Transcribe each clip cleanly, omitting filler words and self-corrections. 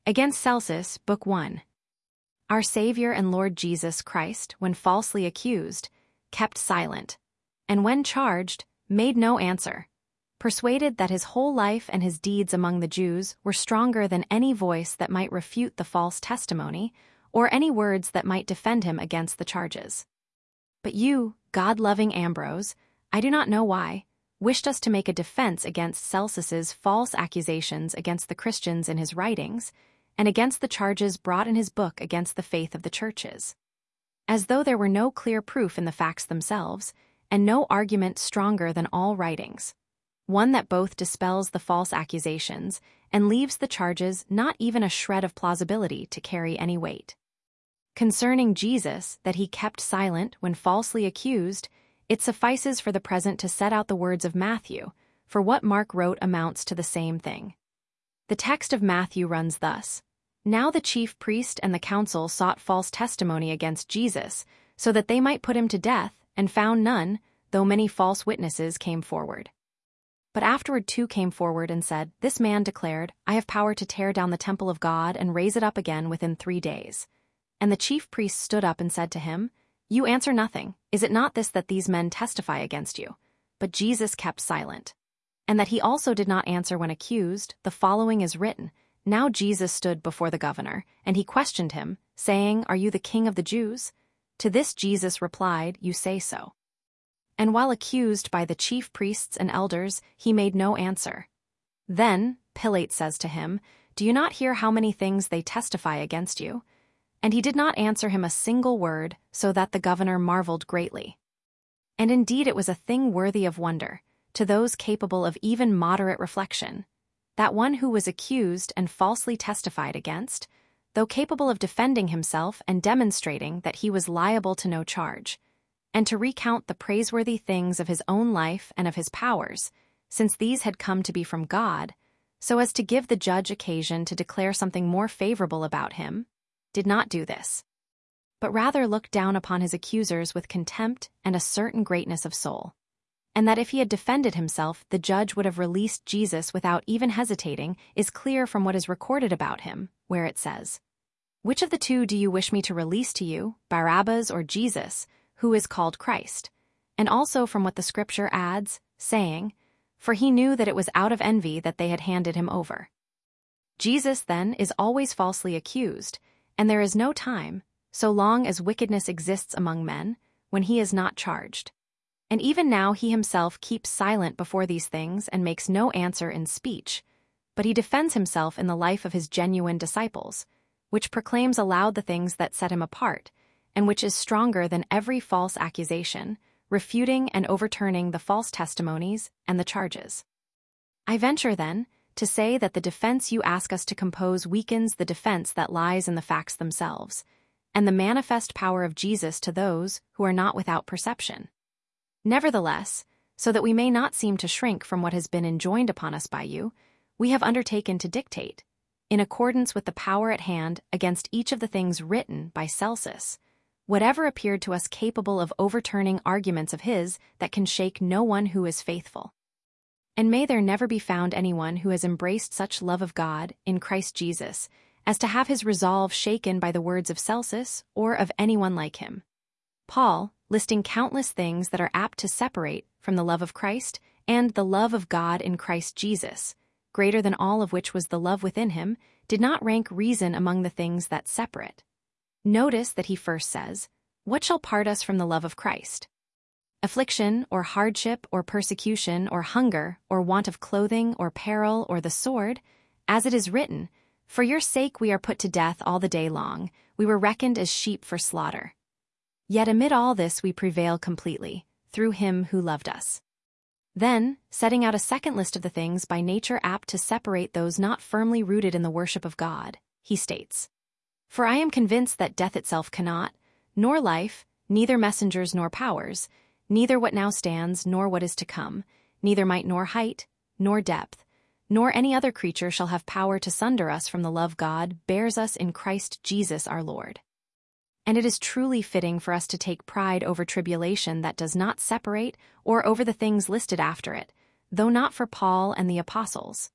Against Celsus, Book 1. Our Savior and Lord Jesus Christ, when falsely accused, kept silent, and when charged, made no answer, persuaded that his whole life and his deeds among the Jews were stronger than any voice that might refute the false testimony, or any words that might defend him against the charges. But you, God-loving Ambrose, I do not know why, wished us to make a defense against Celsus's false accusations against the Christians in his writings, and against the charges brought in his book against the faith of the churches. As though there were no clear proof in the facts themselves, and no argument stronger than all writings, one that both dispels the false accusations and leaves the charges not even a shred of plausibility to carry any weight. Concerning Jesus, that he kept silent when falsely accused, it suffices for the present to set out the words of Matthew, for what Mark wrote amounts to the same thing. The text of Matthew runs thus: Now the chief priest and the council sought false testimony against Jesus, so that they might put him to death, and found none, though many false witnesses came forward. But afterward 2 came forward and said, This man declared, I have power to tear down the temple of God and raise it up again within 3 days. And the chief priests stood up and said to him, You answer nothing. Is it not this that these men testify against you? But Jesus kept silent. And that he also did not answer when accused, the following is written: Now Jesus stood before the governor, and he questioned him, saying, Are you the king of the Jews? To this Jesus replied, You say so. And while accused by the chief priests and elders, he made no answer. Then Pilate says to him, Do you not hear how many things they testify against you? And he did not answer him a single word, so that the governor marveled greatly. And indeed it was a thing worthy of wonder, to those capable of even moderate reflection, that one who was accused and falsely testified against, though capable of defending himself and demonstrating that he was liable to no charge, and to recount the praiseworthy things of his own life and of his powers, since these had come to be from God, so as to give the judge occasion to declare something more favorable about him, did not do this, but rather looked down upon his accusers with contempt and a certain greatness of soul, and that if he had defended himself, the judge would have released Jesus without even hesitating, is clear from what is recorded about him, where it says, Which of the 2 do you wish me to release to you, Barabbas or Jesus, who is called Christ? And also from what the scripture adds, saying, For he knew that it was out of envy that they had handed him over. Jesus, then, is always falsely accused, and there is no time, so long as wickedness exists among men, when he is not charged. And even now he himself keeps silent before these things and makes no answer in speech, but he defends himself in the life of his genuine disciples, which proclaims aloud the things that set him apart, and which is stronger than every false accusation, refuting and overturning the false testimonies and the charges. I venture, then, to say that the defense you ask us to compose weakens the defense that lies in the facts themselves, and the manifest power of Jesus to those who are not without perception. Nevertheless, so that we may not seem to shrink from what has been enjoined upon us by you, we have undertaken to dictate, in accordance with the power at hand against each of the things written by Celsus, whatever appeared to us capable of overturning arguments of his that can shake no one who is faithful. And may there never be found anyone who has embraced such love of God in Christ Jesus as to have his resolve shaken by the words of Celsus or of anyone like him. Paul, listing countless things that are apt to separate from the love of Christ and the love of God in Christ Jesus, greater than all of which was the love within him, did not rank reason among the things that separate. Notice that he first says, What shall part us from the love of Christ? Affliction, or hardship, or persecution, or hunger, or want of clothing, or peril, or the sword? As it is written, For your sake we are put to death all the day long, we were reckoned as sheep for slaughter. Yet amid all this we prevail completely, through him who loved us. Then, setting out a second list of the things by nature apt to separate those not firmly rooted in the worship of God, he states, For I am convinced that death itself cannot, nor life, neither messengers nor powers, neither what now stands nor what is to come, neither might nor height, nor depth, nor any other creature shall have power to sunder us from the love God bears us in Christ Jesus our Lord. And it is truly fitting for us to take pride over tribulation that does not separate, or over the things listed after it, though not for Paul and the apostles.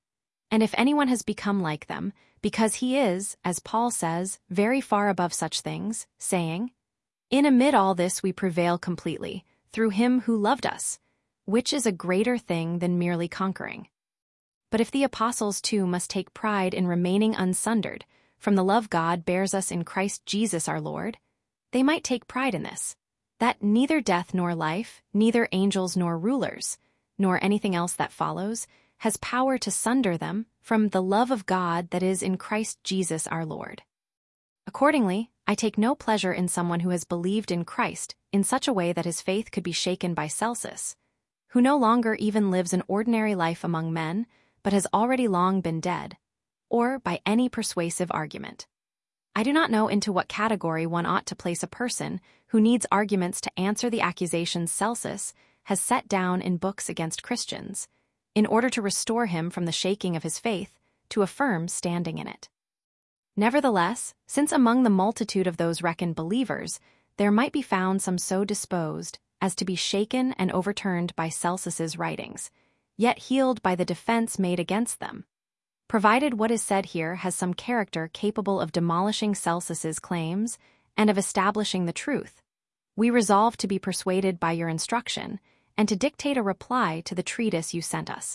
And if anyone has become like them, because he is, as Paul says, very far above such things, saying, "In amid all this we prevail completely, through him who loved us," which is a greater thing than merely conquering. But if the apostles too must take pride in remaining unsundered from the love God bears us in Christ Jesus our Lord, they might take pride in this, that neither death nor life, neither angels nor rulers, nor anything else that follows, has power to sunder them from the love of God that is in Christ Jesus our Lord. Accordingly, I take no pleasure in someone who has believed in Christ in such a way that his faith could be shaken by Celsus, who no longer even lives an ordinary life among men, but has already long been dead, or by any persuasive argument. I do not know into what category one ought to place a person who needs arguments to answer the accusations Celsus has set down in books against Christians, in order to restore him from the shaking of his faith to a firm standing in it. Nevertheless, since among the multitude of those reckoned believers there might be found some so disposed as to be shaken and overturned by Celsus's writings, yet healed by the defense made against them, provided what is said here has some character capable of demolishing Celsus's claims and of establishing the truth, we resolve to be persuaded by your instruction and to dictate a reply to the treatise you sent us.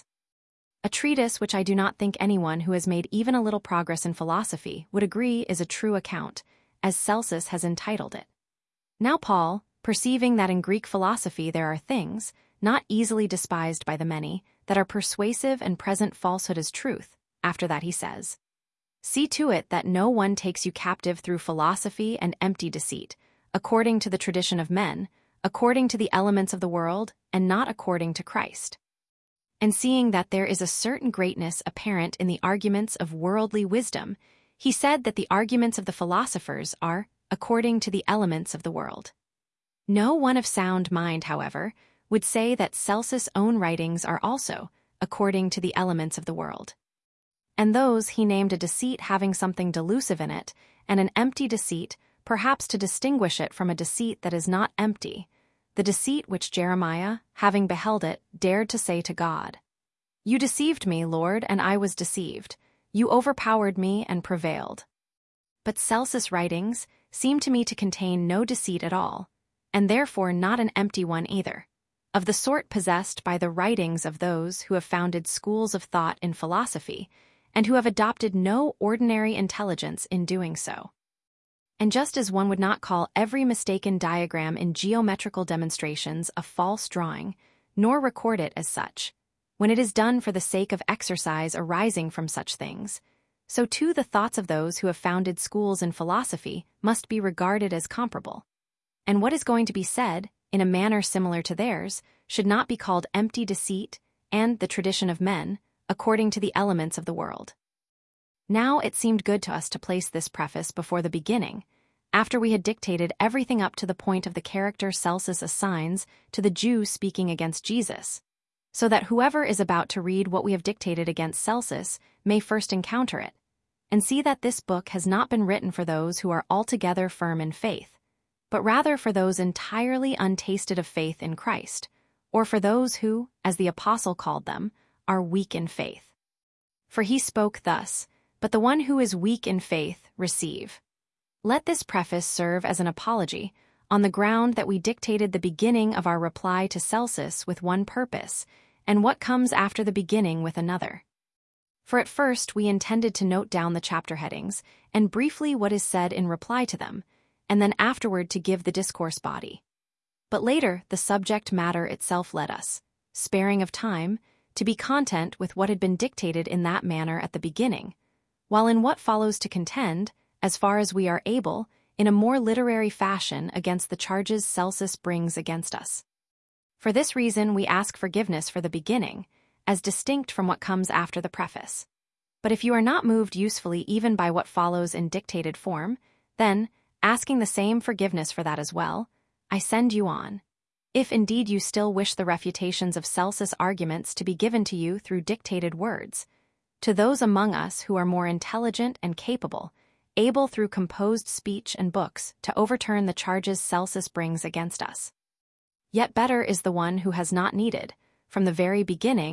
A treatise which I do not think anyone who has made even a little progress in philosophy would agree is a true account, as Celsus has entitled it. Now Paul, perceiving that in Greek philosophy there are things, not easily despised by the many, that are persuasive and present falsehood as truth, after that he says, "See to it that no one takes you captive through philosophy and empty deceit, according to the tradition of men, according to the elements of the world, and not according to Christ." And seeing that there is a certain greatness apparent in the arguments of worldly wisdom, he said that the arguments of the philosophers are according to the elements of the world. No one of sound mind, however, would say that Celsus' own writings are also according to the elements of the world. And those he named a deceit having something delusive in it, and an empty deceit, perhaps to distinguish it from a deceit that is not empty, the deceit which Jeremiah, having beheld it, dared to say to God, "You deceived me, Lord, and I was deceived. You overpowered me and prevailed." But Celsus' writings seem to me to contain no deceit at all, and therefore not an empty one either, of the sort possessed by the writings of those who have founded schools of thought in philosophy, and who have adopted no ordinary intelligence in doing so. And just as one would not call every mistaken diagram in geometrical demonstrations a false drawing, nor record it as such, when it is done for the sake of exercise arising from such things, so too the thoughts of those who have founded schools in philosophy must be regarded as comparable. And what is going to be said, in a manner similar to theirs, should not be called empty deceit and the tradition of men, according to the elements of the world. Now it seemed good to us to place this preface before the beginning, after we had dictated everything up to the point of the character Celsus assigns to the Jew speaking against Jesus, so that whoever is about to read what we have dictated against Celsus may first encounter it, and see that this book has not been written for those who are altogether firm in faith, but rather for those entirely untasted of faith in Christ, or for those who, as the apostle called them, are weak in faith. For he spoke thus, "But the one who is weak in faith, receive." Let this preface serve as an apology, on the ground that we dictated the beginning of our reply to Celsus with one purpose, and what comes after the beginning with another. For at first we intended to note down the chapter headings, and briefly what is said in reply to them, and then afterward to give the discourse body. But later the subject matter itself led us, sparing of time, to be content with what had been dictated in that manner at the beginning, while in what follows to contend, as far as we are able, in a more literary fashion against the charges Celsus brings against us. For this reason we ask forgiveness for the beginning, as distinct from what comes after the preface. But if you are not moved usefully even by what follows in dictated form, then, asking the same forgiveness for that as well, I send you on. If indeed you still wish the refutations of Celsus' arguments to be given to you through dictated words, to those among us who are more intelligent and capable, able through composed speech and books to overturn the charges Celsus brings against us. Yet better is the one who has not needed, from the very beginning,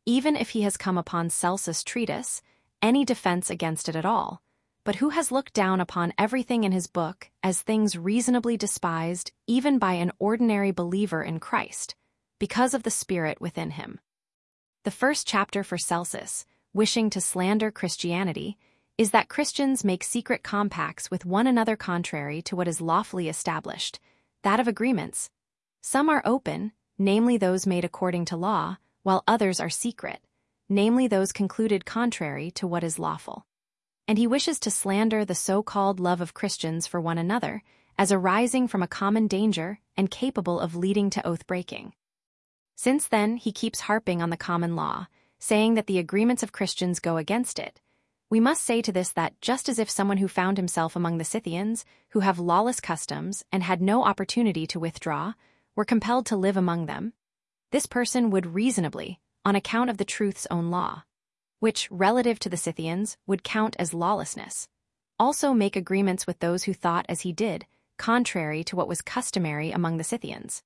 even if he has come upon Celsus' treatise, any defense against it at all, but who has looked down upon everything in his book as things reasonably despised even by an ordinary believer in Christ, because of the Spirit within him. The first chapter for Celsus, wishing to slander Christianity, is that Christians make secret compacts with one another contrary to what is lawfully established, that of agreements. Some are open, namely those made according to law, while others are secret, namely those concluded contrary to what is lawful. And he wishes to slander the so-called love of Christians for one another, as arising from a common danger and capable of leading to oath-breaking. Since then, he keeps harping on the common law, saying that the agreements of Christians go against it. We must say to this that just as if someone who found himself among the Scythians, who have lawless customs and had no opportunity to withdraw, were compelled to live among them, this person would reasonably, on account of the truth's own law, which, relative to the Scythians, would count as lawlessness, also make agreements with those who thought as he did, contrary to what was customary among the Scythians.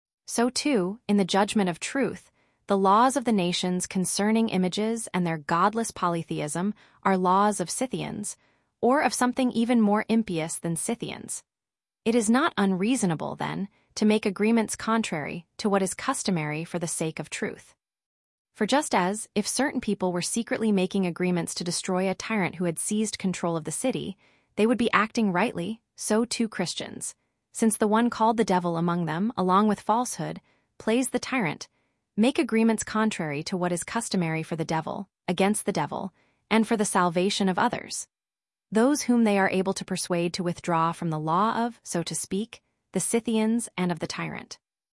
So too, in the judgment of truth, the laws of the nations concerning images and their godless polytheism are laws of Scythians, or of something even more impious than Scythians. It is not unreasonable, then, to make agreements contrary to what is customary for the sake of truth. For just as, if certain people were secretly making agreements to destroy a tyrant who had seized control of the city, they would be acting rightly, so too Christians, since the one called the devil among them, along with falsehood, plays the tyrant, make agreements contrary to what is customary for the devil, against the devil, and for the salvation of others, those whom they are able to persuade to withdraw from the law of, so to speak, the Scythians and of the tyrant.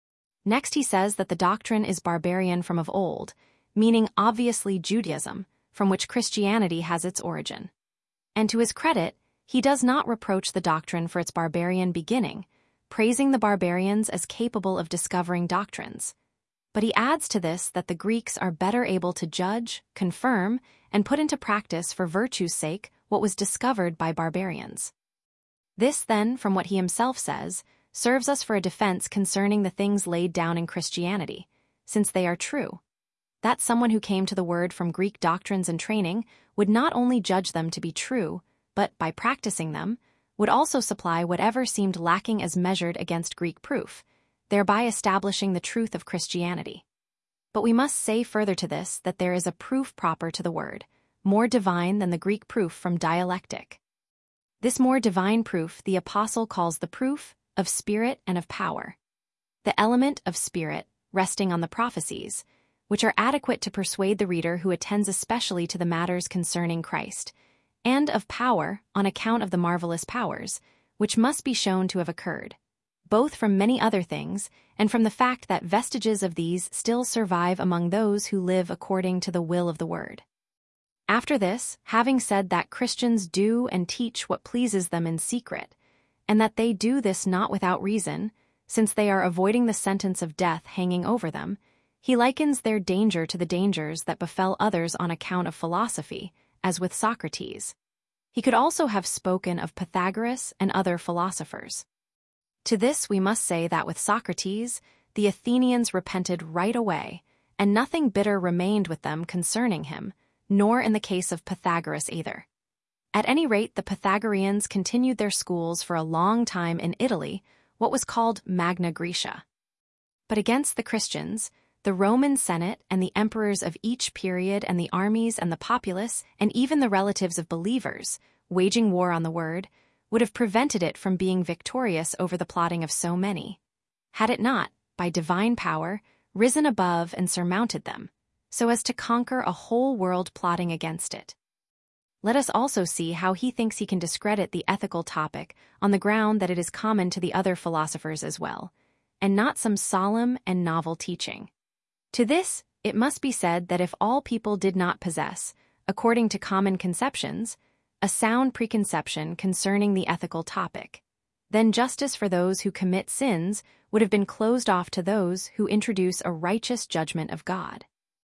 Next he says that the doctrine is barbarian from of old, meaning obviously Judaism, from which Christianity has its origin. And to his credit, he does not reproach the doctrine for its barbarian beginning, praising the barbarians as capable of discovering doctrines. But he adds to this that the Greeks are better able to judge, confirm, and put into practice for virtue's sake what was discovered by barbarians. This, then, from what he himself says, serves us for a defense concerning the things laid down in Christianity, since they are true, that someone who came to the word from Greek doctrines and training would not only judge them to be true, but, by practicing them, would also supply whatever seemed lacking as measured against Greek proof, thereby establishing the truth of Christianity. But we must say further to this that there is a proof proper to the word, more divine than the Greek proof from dialectic. This more divine proof the apostle calls the proof of spirit and of power. The element of spirit resting on the prophecies, which are adequate to persuade the reader who attends especially to the matters concerning Christ, and of power on account of the marvelous powers, which must be shown to have occurred, both from many other things and from the fact that vestiges of these still survive among those who live according to the will of the word. After this, having said that Christians do and teach what pleases them in secret, and that they do this not without reason, since they are avoiding the sentence of death hanging over them, he likens their danger to the dangers that befell others on account of philosophy, as with Socrates. He could also have spoken of Pythagoras and other philosophers. To this we must say that with Socrates, the Athenians repented right away, and nothing bitter remained with them concerning him, nor in the case of Pythagoras either. At any rate, the Pythagoreans continued their schools for a long time in Italy, what was called Magna Graecia. But against the Christians, the Roman Senate and the emperors of each period and the armies and the populace and even the relatives of believers, waging war on the word, would have prevented it from being victorious over the plotting of so many, had it not, by divine power, risen above and surmounted them, so as to conquer a whole world plotting against it. Let us also see how he thinks he can discredit the ethical topic on the ground that it is common to the other philosophers as well, and not some solemn and novel teaching. To this, it must be said that if all people did not possess, according to common conceptions, a sound preconception concerning the ethical topic, then justice for those who commit sins would have been closed off to those who introduce a righteous judgment of God.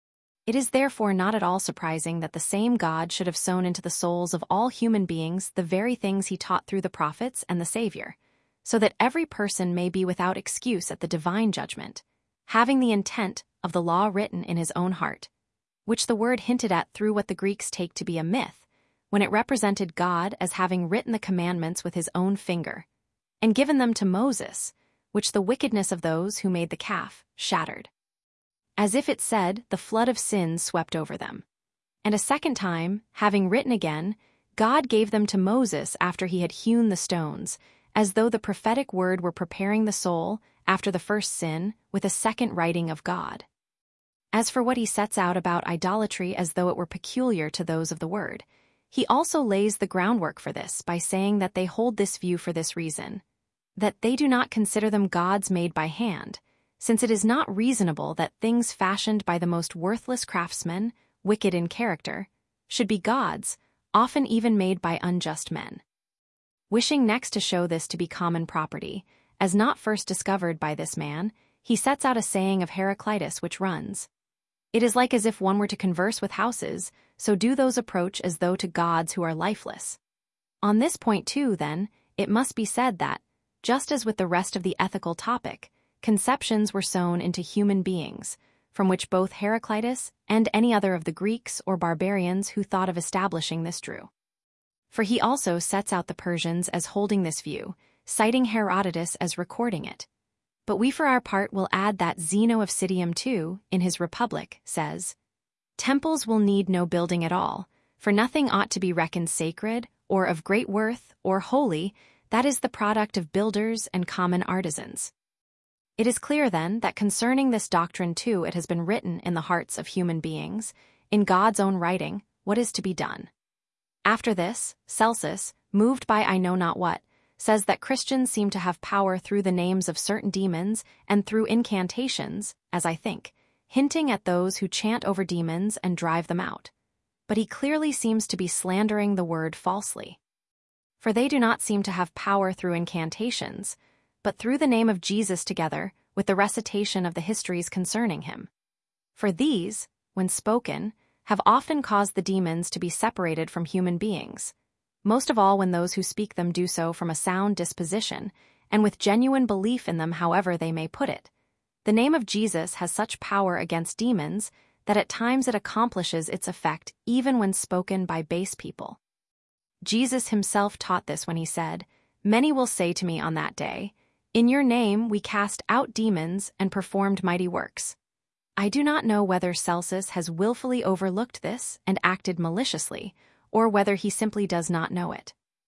It is therefore not at all surprising that the same God should have sown into the souls of all human beings the very things he taught through the prophets and the Savior, so that every person may be without excuse at the divine judgment, having the intent of the law written in his own heart, which the word hinted at through what the Greeks take to be a myth, when it represented God as having written the commandments with his own finger, and given them to Moses, which the wickedness of those who made the calf shattered. As if it said, the flood of sin swept over them. And a second time, having written again, God gave them to Moses after he had hewn the stones, as though the prophetic word were preparing the soul, after the first sin, with a second writing of God. As for what he sets out about idolatry as though it were peculiar to those of the word, he also lays the groundwork for this by saying that they hold this view for this reason, that they do not consider them gods made by hand, since it is not reasonable that things fashioned by the most worthless craftsmen, wicked in character, should be gods, often even made by unjust men. Wishing next to show this to be common property, as not first discovered by this man, he sets out a saying of Heraclitus which runs, "It is like as if one were to converse with houses, so do those approach as though to gods who are lifeless." On this point too, then, it must be said that, just as with the rest of the ethical topic, conceptions were sown into human beings, from which both Heraclitus and any other of the Greeks or barbarians who thought of establishing this drew. For he also sets out the Persians as holding this view, citing Herodotus as recording it. But we for our part will add that Zeno of Citium too, in his Republic, says, "Temples will need no building at all, for nothing ought to be reckoned sacred, or of great worth, or holy, that is the product of builders and common artisans." It is clear, then, that concerning this doctrine too it has been written in the hearts of human beings, in God's own writing, what is to be done. After this, Celsus, moved by I know not what, says that Christians seem to have power through the names of certain demons and through incantations, as I think, hinting at those who chant over demons and drive them out. But he clearly seems to be slandering the word falsely. For they do not seem to have power through incantations, but through the name of Jesus together with the recitation of the histories concerning him. For these, when spoken, have often caused the demons to be separated from human beings, most of all when those who speak them do so from a sound disposition, and with genuine belief in them however they may put it. The name of Jesus has such power against demons that at times it accomplishes its effect even when spoken by base people. Jesus himself taught this when he said, "Many will say to me on that day, 'In your name we cast out demons and performed mighty works.'" I do not know whether Celsus has willfully overlooked this and acted maliciously, or whether he simply does not know it.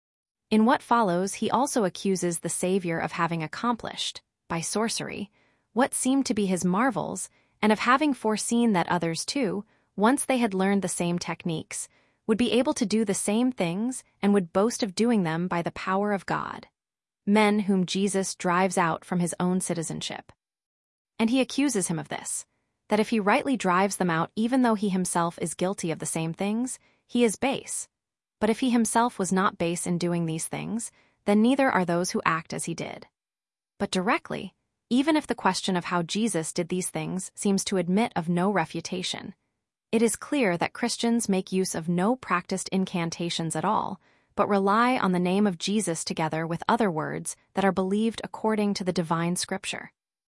In what follows, he also accuses the Savior of having accomplished, by sorcery, what seemed to be his marvels, and of having foreseen that others too, once they had learned the same techniques, would be able to do the same things and would boast of doing them by the power of God, men whom Jesus drives out from his own citizenship. And he accuses him of this, that if he rightly drives them out even though he himself is guilty of the same things, he is base. But if he himself was not base in doing these things, then neither are those who act as he did. But directly, even if the question of how Jesus did these things seems to admit of no refutation, it is clear that Christians make use of no practiced incantations at all, but rely on the name of Jesus together with other words that are believed according to the divine scripture.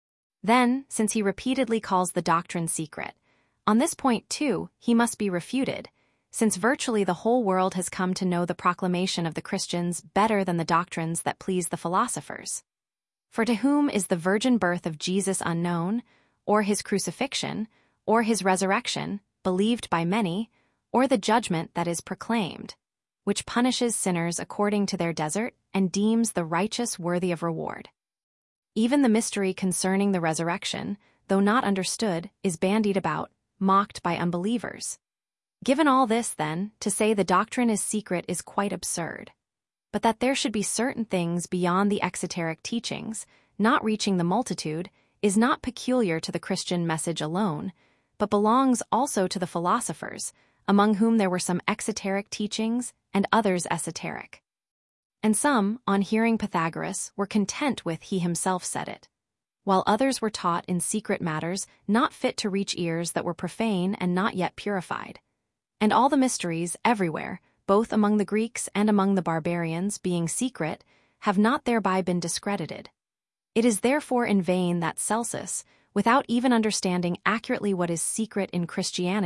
Then, since he repeatedly calls the doctrine secret, on this point too he must be refuted, since virtually the whole world has come to know the proclamation of the Christians better than the doctrines that please the philosophers. For to whom is the virgin birth of Jesus unknown, or his crucifixion, or his resurrection, believed by many, or the judgment that is proclaimed, which punishes sinners according to their desert and deems the righteous worthy of reward? Even the mystery concerning the resurrection, though not understood, is bandied about, mocked by unbelievers. Given all this, then, to say the doctrine is secret is quite absurd. But that there should be certain things beyond the exoteric teachings, not reaching the multitude, is not peculiar to the Christian message alone, but belongs also to the philosophers, among whom there were some exoteric teachings and others esoteric. And some, on hearing Pythagoras, were content with he himself said it, while others were taught in secret matters not fit to reach ears that were profane and not yet purified. And all the mysteries, everywhere, both among the Greeks and among the barbarians, being secret, have not thereby been discredited. It is therefore in vain that Celsus, without even understanding accurately what is secret in Christianity,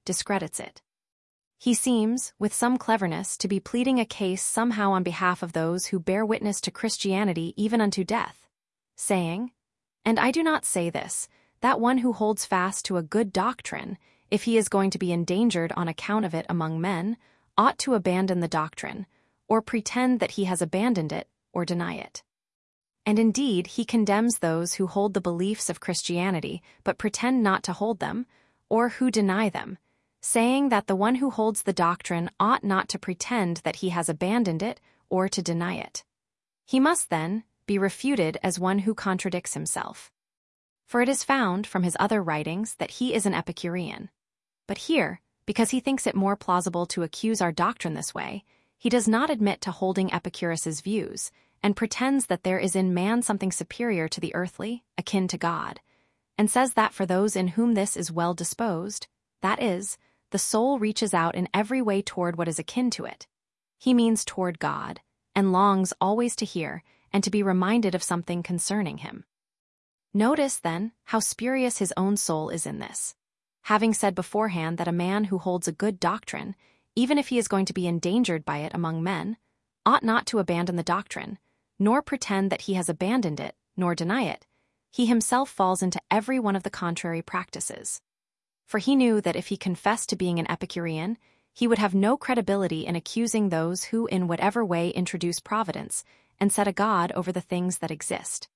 discredits it. He seems, with some cleverness, to be pleading a case somehow on behalf of those who bear witness to Christianity even unto death, saying, "And I do not say this, that one who holds fast to a good doctrine, if he is going to be endangered on account of it among men, ought to abandon the doctrine, or pretend that he has abandoned it, or deny it." And indeed, he condemns those who hold the beliefs of Christianity but pretend not to hold them, or who deny them, saying that the one who holds the doctrine ought not to pretend that he has abandoned it or to deny it. He must, then, be refuted as one who contradicts himself. For it is found from his other writings that he is an Epicurean. But here, because he thinks it more plausible to accuse our doctrine this way, he does not admit to holding Epicurus's views, and pretends that there is in man something superior to the earthly, akin to God, and says that for those in whom this is well disposed, that is, the soul reaches out in every way toward what is akin to it. He means toward God, and longs always to hear and to be reminded of something concerning him. Notice, then, how spurious his own soul is in this. Having said beforehand that a man who holds a good doctrine, even if he is going to be endangered by it among men, ought not to abandon the doctrine, nor pretend that he has abandoned it, nor deny it, he himself falls into every one of the contrary practices. For he knew that if he confessed to being an Epicurean, he would have no credibility in accusing those who in whatever way introduce providence and set a god over the things that exist.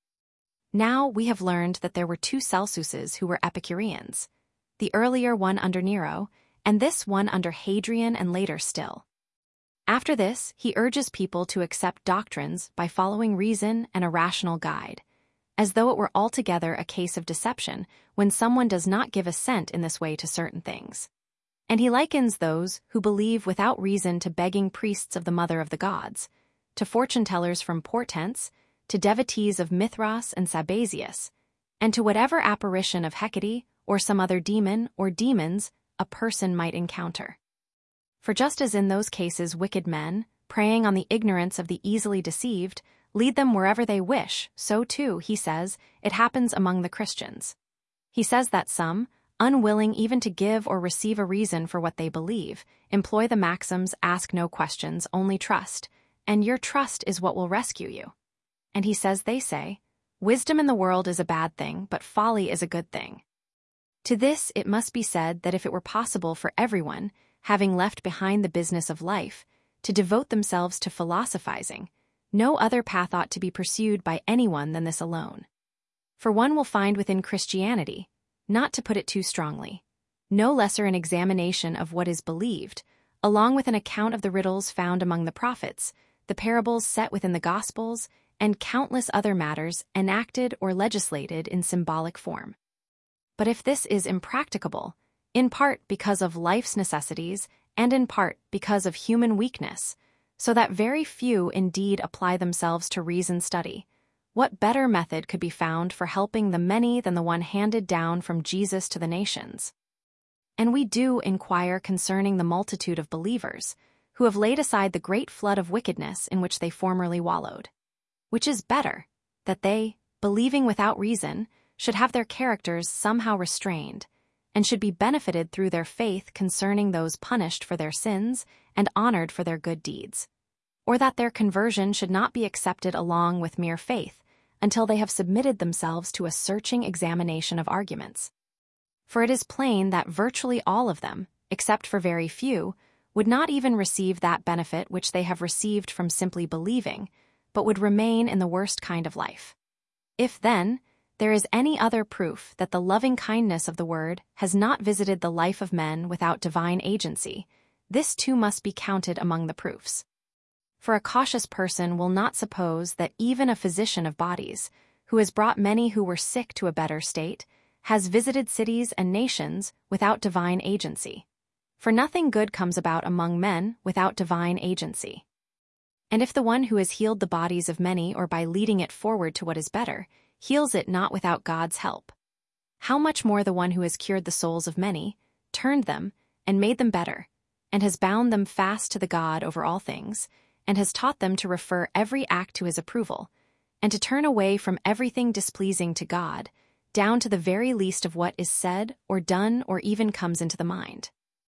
Now we have learned that there were two Celsuses who were Epicureans, the earlier one under Nero, and this one under Hadrian and later still. After this, he urges people to accept doctrines by following reason and a rational guide, as though it were altogether a case of deception when someone does not give assent in this way to certain things. And he likens those who believe without reason to begging priests of the Mother of the Gods, to fortune-tellers from portents, to devotees of Mithras and Sabazius, and to whatever apparition of Hecate or some other demon or demons a person might encounter. For just as in those cases wicked men, preying on the ignorance of the easily deceived, lead them wherever they wish, so too, he says, it happens among the Christians. He says that some, unwilling even to give or receive a reason for what they believe, employ the maxims "ask no questions, only trust," and your trust is what will rescue you. And he says they say, "Wisdom in the world is a bad thing, but folly is a good thing." To this it must be said that if it were possible for everyone, having left behind the business of life, to devote themselves to philosophizing, no other path ought to be pursued by anyone than this alone. For one will find within Christianity, not to put it too strongly, no lesser an examination of what is believed, along with an account of the riddles found among the prophets, the parables set within the Gospels, and countless other matters enacted or legislated in symbolic form. But if this is impracticable, in part because of life's necessities and in part because of human weakness, so that very few indeed apply themselves to reason study, what better method could be found for helping the many than the one handed down from Jesus to the nations? And we do inquire concerning the multitude of believers who have laid aside the great flood of wickedness in which they formerly wallowed. Which is better, that they, believing without reason, should have their characters somehow restrained, and should be benefited through their faith concerning those punished for their sins and honored for their good deeds, or that their conversion should not be accepted along with mere faith until they have submitted themselves to a searching examination of arguments. For it is plain that virtually all of them, except for very few, would not even receive that benefit which they have received from simply believing, but would remain in the worst kind of life. If, then, there is any other proof that the loving kindness of the Word has not visited the life of men without divine agency, this too must be counted among the proofs. For a cautious person will not suppose that even a physician of bodies, who has brought many who were sick to a better state, has visited cities and nations without divine agency. For nothing good comes about among men without divine agency. And if the one who has healed the bodies of many or by leading it forward to what is better, heals it not without God's help, how much more the one who has cured the souls of many, turned them, and made them better, and has bound them fast to the God over all things, and has taught them to refer every act to his approval, and to turn away from everything displeasing to God, down to the very least of what is said or done or even comes into the mind.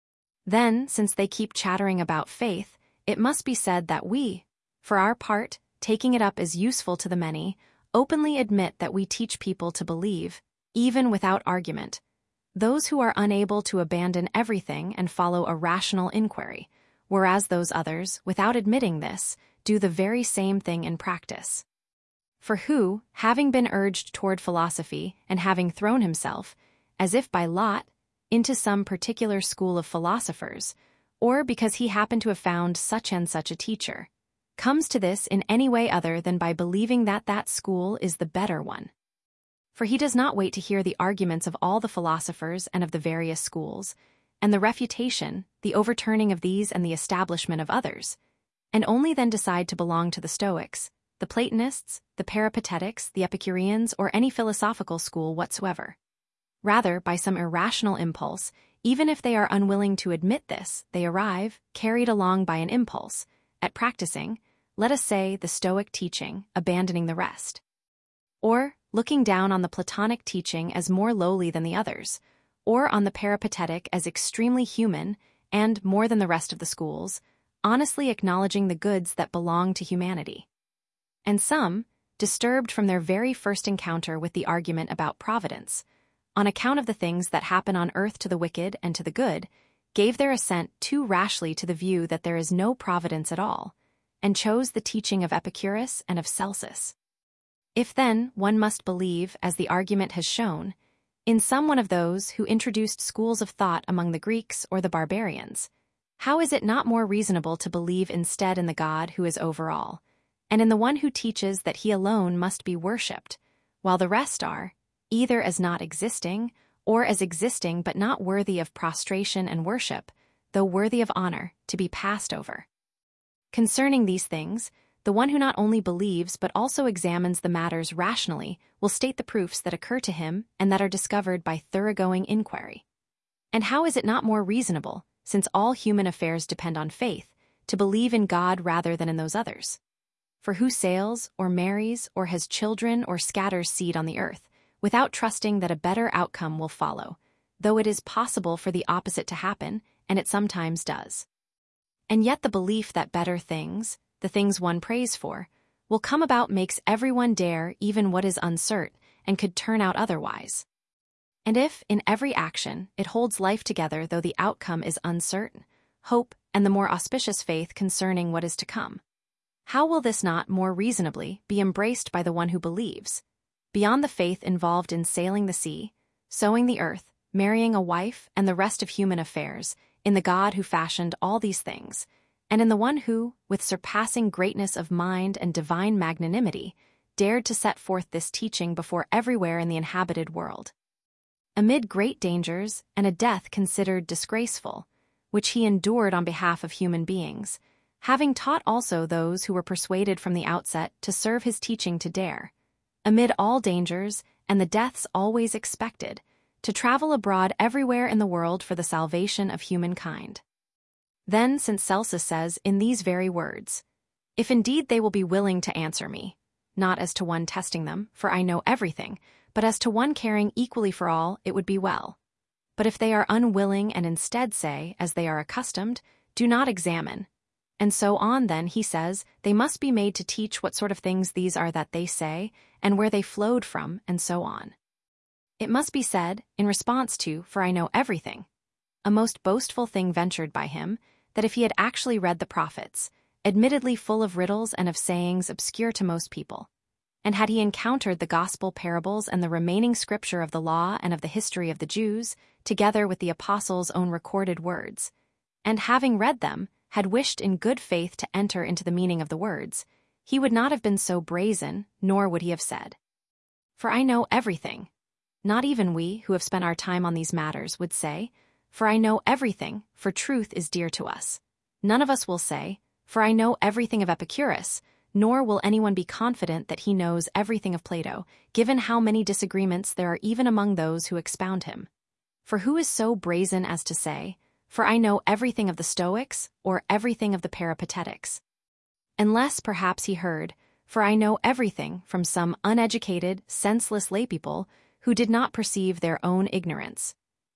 Then, since they keep chattering about faith, it must be said that we, for our part, taking it up as useful to the many, openly admit that we teach people to believe, even without argument, those who are unable to abandon everything and follow a rational inquiry, whereas those others, without admitting this, do the very same thing in practice. For who, having been urged toward philosophy and having thrown himself, as if by lot, into some particular school of philosophers, or because he happened to have found such and such a teacher, comes to this in any way other than by believing that that school is the better one. For he does not wait to hear the arguments of all the philosophers and of the various schools, and the refutation, the overturning of these and the establishment of others, and only then decide to belong to the Stoics, the Platonists, the Peripatetics, the Epicureans, or any philosophical school whatsoever. Rather, by some irrational impulse, even if they are unwilling to admit this, they arrive, carried along by an impulse, at practicing, let us say, the Stoic teaching, abandoning the rest. Or, looking down on the Platonic teaching as more lowly than the others, or on the Peripatetic as extremely human and, more than the rest of the schools, honestly acknowledging the goods that belong to humanity. And some, disturbed from their very first encounter with the argument about providence, on account of the things that happen on earth to the wicked and to the good, gave their assent too rashly to the view that there is no providence at all, and chose the teaching of Epicurus and of Celsus. If then one must believe, as the argument has shown, in some one of those who introduced schools of thought among the Greeks or the barbarians, how is it not more reasonable to believe instead in the God who is over all, and in the one who teaches that he alone must be worshipped, while the rest are, either as not existing, or as existing but not worthy of prostration and worship, though worthy of honor, to be passed over? Concerning these things, the one who not only believes but also examines the matters rationally will state the proofs that occur to him and that are discovered by thoroughgoing inquiry. And how is it not more reasonable, since all human affairs depend on faith, to believe in God rather than in those others? For who sails, or marries, or has children, or scatters seed on the earth, without trusting that a better outcome will follow, though it is possible for the opposite to happen, and it sometimes does? And yet the belief that better things, the things one prays for, will come about makes everyone dare even what is uncertain and could turn out otherwise. And if, in every action, it holds life together though the outcome is uncertain, hope and the more auspicious faith concerning what is to come, how will this not more reasonably be embraced by the one who believes, beyond the faith involved in sailing the sea, sowing the earth, marrying a wife, and the rest of human affairs, in the God who fashioned all these things, and in the one who, with surpassing greatness of mind and divine magnanimity, dared to set forth this teaching before everywhere in the inhabited world, amid great dangers and a death considered disgraceful, which he endured on behalf of human beings, having taught also those who were persuaded from the outset to serve his teaching to dare, amid all dangers and the deaths always expected, to travel abroad everywhere in the world for the salvation of humankind. Then St. Celsus says in these very words, "If indeed they will be willing to answer me, not as to one testing them, for I know everything, but as to one caring equally for all, it would be well. But if they are unwilling and instead say, as they are accustomed, do not examine." And so on then, he says, they must be made to teach what sort of things these are that they say, and where they flowed from, and so on. It must be said, in response to, "For I know everything," a most boastful thing ventured by him, that if he had actually read the prophets, admittedly full of riddles and of sayings obscure to most people, and had he encountered the gospel parables and the remaining scripture of the law and of the history of the Jews, together with the apostles' own recorded words, and having read them, had wished in good faith to enter into the meaning of the words, he would not have been so brazen, nor would he have said, "For I know everything." Not even we, who have spent our time on these matters, would say, "For I know everything, for truth is dear to us." None of us will say, "For I know everything of Epicurus," nor will anyone be confident that he knows everything of Plato, given how many disagreements there are even among those who expound him. For who is so brazen as to say, "For I know everything of the Stoics," or everything of the Peripatetics? Unless perhaps he heard, "For I know everything," from some uneducated, senseless laypeople who did not perceive their own ignorance.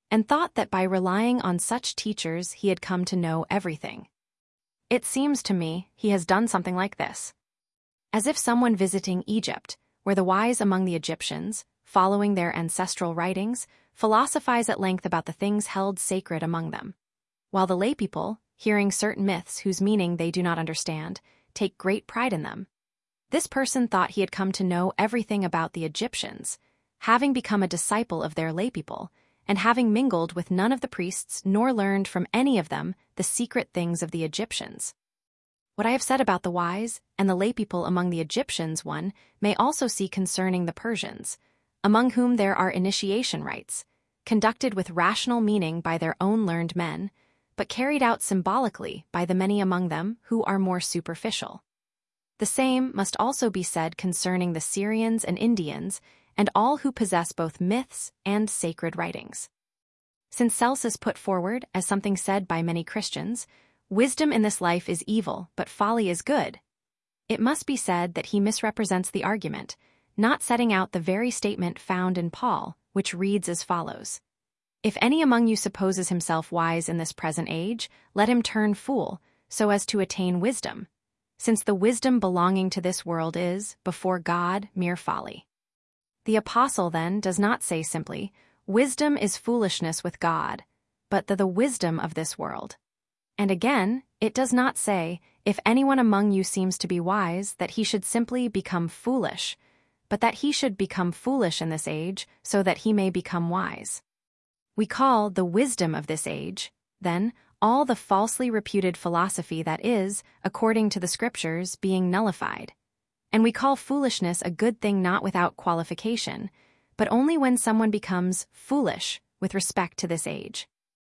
and thought that by relying on such teachers he had come to know everything. It seems to me he has done something like this. As if someone visiting Egypt, where the wise among the Egyptians, following their ancestral writings, philosophize at length about the things held sacred among them, while the laypeople, hearing certain myths whose meaning they do not understand, take great pride in them. This person thought he had come to know everything about the Egyptians, having become a disciple of their laypeople, and having mingled with none of the priests nor learned from any of them the secret things of the Egyptians. What I have said about the wise and the laypeople among the Egyptians one may also see concerning the Persians, among whom there are initiation rites, conducted with rational meaning by their own learned men, but carried out symbolically by the many among them who are more superficial. The same must also be said concerning the Syrians and Indians and all who possess both myths and sacred writings. Since Celsus put forward, as something said by many Christians, wisdom in this life is evil, but folly is good, it must be said that he misrepresents the argument, not setting out the very statement found in Paul, which reads as follows: "If any among you supposes himself wise in this present age, let him turn fool, so as to attain wisdom, since the wisdom belonging to this world is, before God, mere folly." The apostle, then, does not say simply, "Wisdom is foolishness with God," but the wisdom of this world. And again, it does not say, "If anyone among you seems to be wise, that he should simply become foolish," but that he should become foolish in this age, so that he may become wise. We call the wisdom of this age, then, all the falsely reputed philosophy that is, according to the Scriptures, being nullified. And we call foolishness a good thing not without qualification, but only when someone becomes foolish with respect to this age.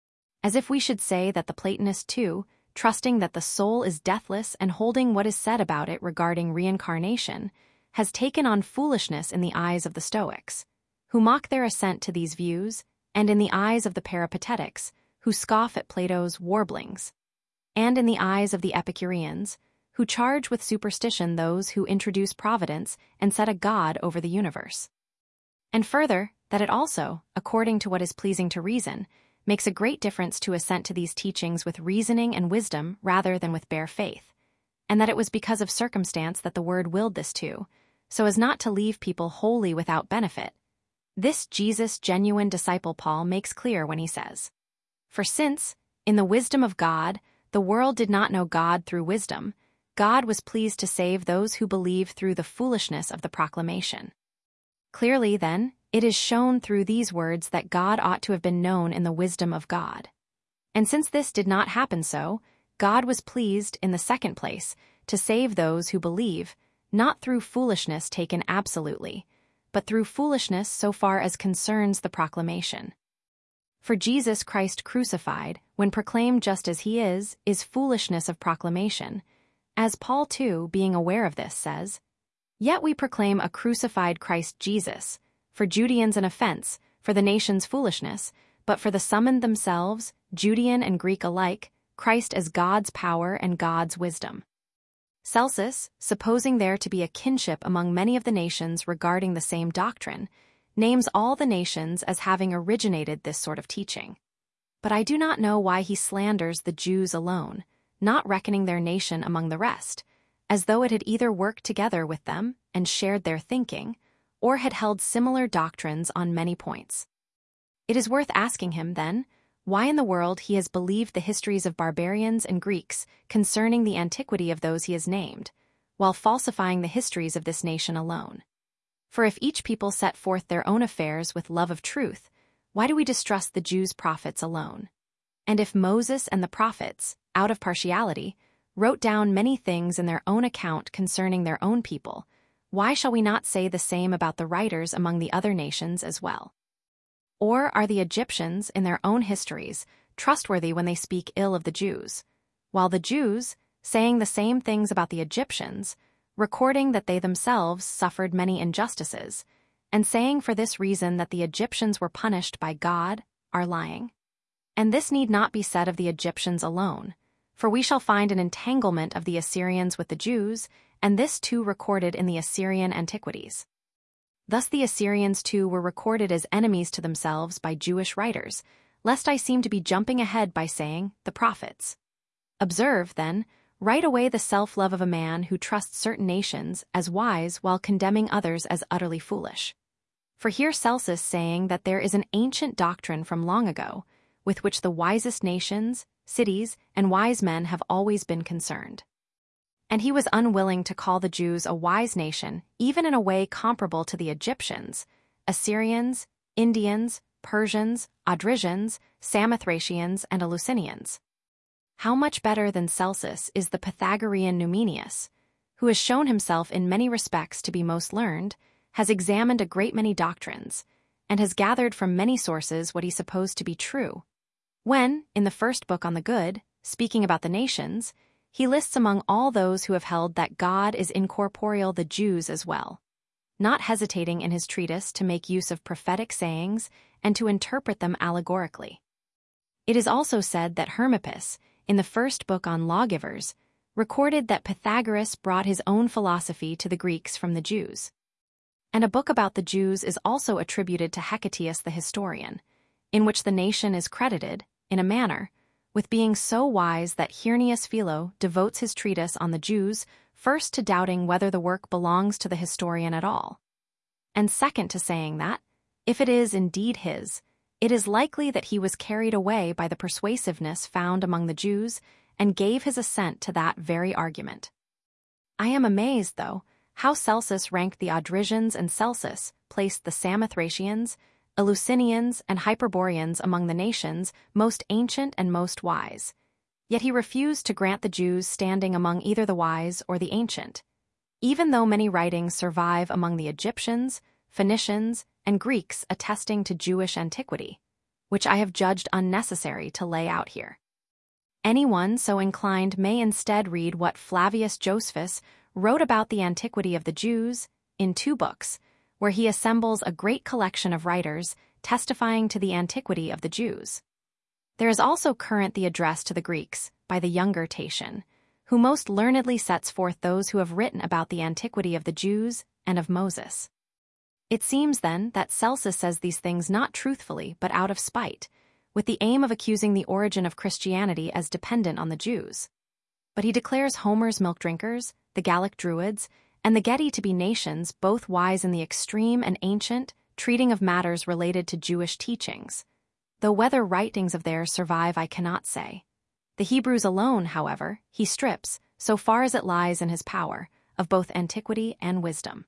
As if we should say that the Platonist too, trusting that the soul is deathless and holding what is said about it regarding reincarnation, has taken on foolishness in the eyes of the Stoics, who mock their assent to these views, and in the eyes of the Peripatetics, who scoff at Plato's warblings, and in the eyes of the Epicureans, who charge with superstition those who introduce providence and set a god over the universe. And further, that it also, according to what is pleasing to reason, makes a great difference to assent to these teachings with reasoning and wisdom rather than with bare faith, and that it was because of circumstance that the Word willed this too, so as not to leave people wholly without benefit. This Jesus' genuine disciple Paul makes clear when he says, "For since, in the wisdom of God, the world did not know God through wisdom, God was pleased to save those who believe through the foolishness of the proclamation." Clearly, then, it is shown through these words that God ought to have been known in the wisdom of God. And since this did not happen so, God was pleased, in the second place, to save those who believe, not through foolishness taken absolutely, but through foolishness so far as concerns the proclamation. For Jesus Christ crucified, when proclaimed just as he is foolishness of proclamation, as Paul too, being aware of this, says, "Yet we proclaim a crucified Christ Jesus, for Judeans an offense, for the nations foolishness, but for the summoned themselves, Judean and Greek alike, Christ as God's power and God's wisdom." Celsus, supposing there to be a kinship among many of the nations regarding the same doctrine, names all the nations as having originated this sort of teaching. But I do not know why he slanders the Jews alone, not reckoning their nation among the rest, as though it had either worked together with them and shared their thinking, or had held similar doctrines on many points. It is worth asking him, then, why in the world he has believed the histories of barbarians and Greeks concerning the antiquity of those he has named, while falsifying the histories of this nation alone. For if each people set forth their own affairs with love of truth, why do we distrust the Jews' prophets alone? And if Moses and the prophets, out of partiality, wrote down many things in their own account concerning their own people, why shall we not say the same about the writers among the other nations as well? Or are the Egyptians, in their own histories, trustworthy when they speak ill of the Jews, while the Jews, saying the same things about the Egyptians, recording that they themselves suffered many injustices, and saying for this reason that the Egyptians were punished by God, are lying? And this need not be said of the Egyptians alone, for we shall find an entanglement of the Assyrians with the Jews, and this too recorded in the Assyrian antiquities. Thus the Assyrians too were recorded as enemies to themselves by Jewish writers, lest I seem to be jumping ahead by saying, the prophets. Observe, then, right away the self-love of a man who trusts certain nations as wise while condemning others as utterly foolish. For hear Celsus saying that there is an ancient doctrine from long ago, with which the wisest nations, cities, and wise men have always been concerned. And he was unwilling to call the Jews a wise nation, even in a way comparable to the Egyptians, Assyrians, Indians, Persians, Odrysians, Samothracians, and Eleusinians. How much better than Celsus is the Pythagorean Numenius, who has shown himself in many respects to be most learned, has examined a great many doctrines, and has gathered from many sources what he supposed to be true. When, in the first book on the Good, speaking about the nations, he lists among all those who have held that God is incorporeal the Jews as well, not hesitating in his treatise to make use of prophetic sayings and to interpret them allegorically. It is also said that Hermippus, in the first book on lawgivers, recorded that Pythagoras brought his own philosophy to the Greeks from the Jews. And a book about the Jews is also attributed to Hecataeus the historian, in which the nation is credited, in a manner, with being so wise that Heurnius Philo devotes his treatise on the Jews first to doubting whether the work belongs to the historian at all, and second to saying that, if it is indeed his, it is likely that he was carried away by the persuasiveness found among the Jews and gave his assent to that very argument. I am amazed, though, how Celsus ranked the Odrysians and Celsus placed the Samothracians, Eleusinians, and Hyperboreans among the nations most ancient and most wise. Yet he refused to grant the Jews standing among either the wise or the ancient, even though many writings survive among the Egyptians, Phoenicians, and Greeks attesting to Jewish antiquity, which I have judged unnecessary to lay out here. Anyone so inclined may instead read what Flavius Josephus wrote about the antiquity of the Jews in 2 books, where he assembles a great collection of writers testifying to the antiquity of the Jews. There is also current the address to the Greeks by the younger Tatian, who most learnedly sets forth those who have written about the antiquity of the Jews and of Moses. It seems, then, that Celsus says these things not truthfully but out of spite, with the aim of accusing the origin of Christianity as dependent on the Jews. But he declares Homer's milk drinkers, the Gallic Druids, and the Geti to be nations both wise in the extreme and ancient, treating of matters related to Jewish teachings, though whether writings of theirs survive I cannot say. The Hebrews alone, however, he strips, so far as it lies in his power, of both antiquity and wisdom.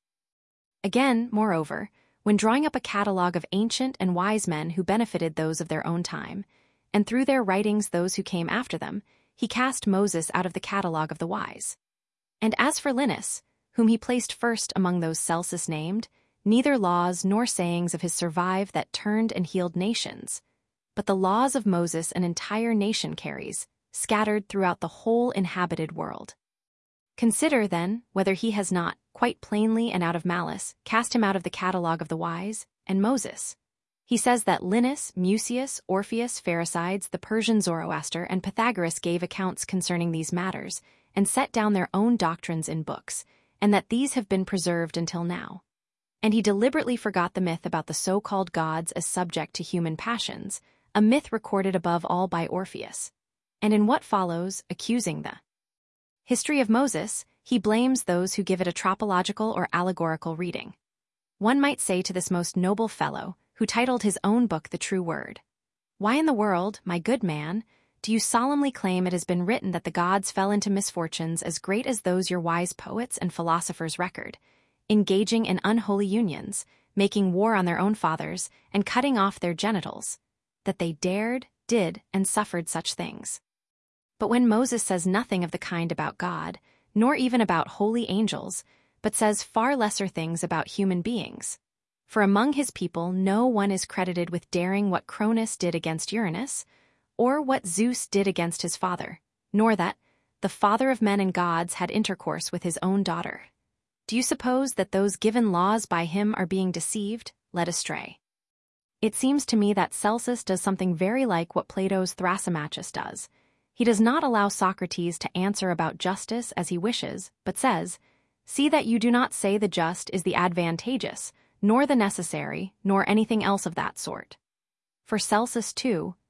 Again, moreover, when drawing up a catalogue of ancient and wise men who benefited those of their own time, and through their writings those who came after them, he cast Moses out of the catalogue of the wise. And as for Linus, whom he placed first among those Celsus named, neither laws nor sayings of his survive that turned and healed nations, but the laws of Moses an entire nation carries, scattered throughout the whole inhabited world. Consider, then, whether he has not, quite plainly and out of malice, cast him out of the catalogue of the wise, and Moses. He says that Linus, Mucius, Orpheus, Pherecydes, the Persian Zoroaster, and Pythagoras gave accounts concerning these matters, and set down their own doctrines in books, and that these have been preserved until now. And he deliberately forgot the myth about the so-called gods as subject to human passions, a myth recorded above all by Orpheus. And in what follows, accusing the history of Moses, he blames those who give it a tropological or allegorical reading. One might say to this most noble fellow, who titled his own book The True Word, "Why in the world, my good man, do you solemnly claim it has been written that the gods fell into misfortunes as great as those your wise poets and philosophers record, engaging in unholy unions, making war on their own fathers, and cutting off their genitals, that they dared, did, and suffered such things? But when Moses says nothing of the kind about God, nor even about holy angels, but says far lesser things about human beings, for among his people no one is credited with daring what Cronus did against Uranus, or what Zeus did against his father, nor that the father of men and gods had intercourse with his own daughter. Do you suppose that those given laws by him are being deceived, led astray? It seems to me that Celsus does something very like what Plato's Thrasymachus does. He does not allow Socrates to answer about justice as he wishes, but says, "See that you do not say the just is the advantageous, nor the necessary, nor anything else of that sort." For Celsus, too,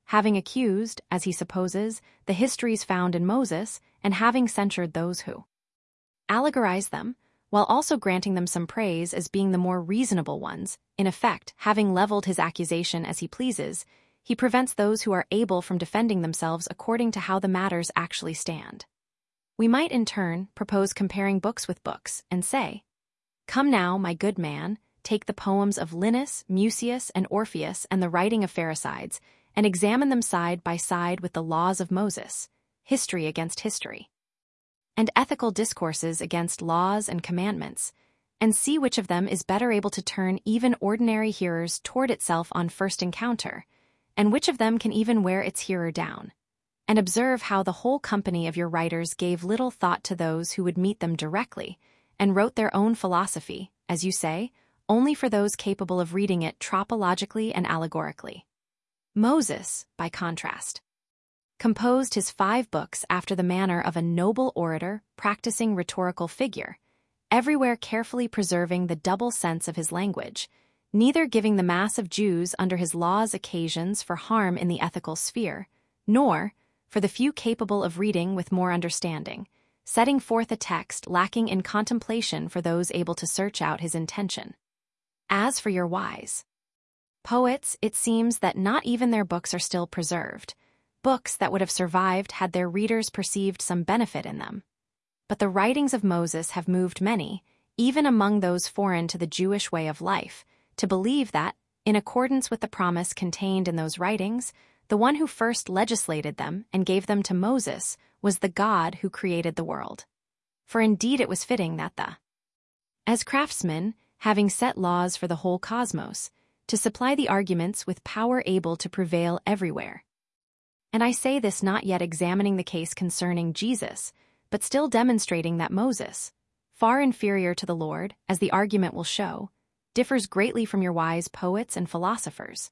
having accused, as he supposes, the histories found in Moses, and having censured those who allegorize them, while also granting them some praise as being the more reasonable ones. In effect, having leveled his accusation as he pleases, he prevents those who are able from defending themselves according to how the matters actually stand. We might, in turn, propose comparing books with books, and say, "Come now, my good man, take the poems of Linus, Mucius, and Orpheus and the writing of Pherecydes, and examine them side by side with the laws of Moses, history against history, and ethical discourses against laws and commandments, and see which of them is better able to turn even ordinary hearers toward itself on first encounter, and which of them can even wear its hearer down. And observe how the whole company of your writers gave little thought to those who would meet them directly, and wrote their own philosophy, as you say, only for those capable of reading it tropologically and allegorically. Moses, by contrast, composed his 5 books after the manner of a noble orator practicing rhetorical figure, everywhere carefully preserving the double sense of his language, neither giving the mass of Jews under his laws occasions for harm in the ethical sphere, nor, for the few capable of reading with more understanding, setting forth a text lacking in contemplation for those able to search out his intention. As for your wise poets, it seems that not even their books are still preserved, books that would have survived had their readers perceived some benefit in them. But the writings of Moses have moved many, even among those foreign to the Jewish way of life, to believe that, in accordance with the promise contained in those writings, the one who first legislated them and gave them to Moses was the God who created the world. For indeed it was fitting that as craftsmen, having set laws for the whole cosmos, to supply the arguments with power able to prevail everywhere. And I say this not yet examining the case concerning Jesus, but still demonstrating that Moses, far inferior to the Lord, as the argument will show, differs greatly from your wise poets and philosophers.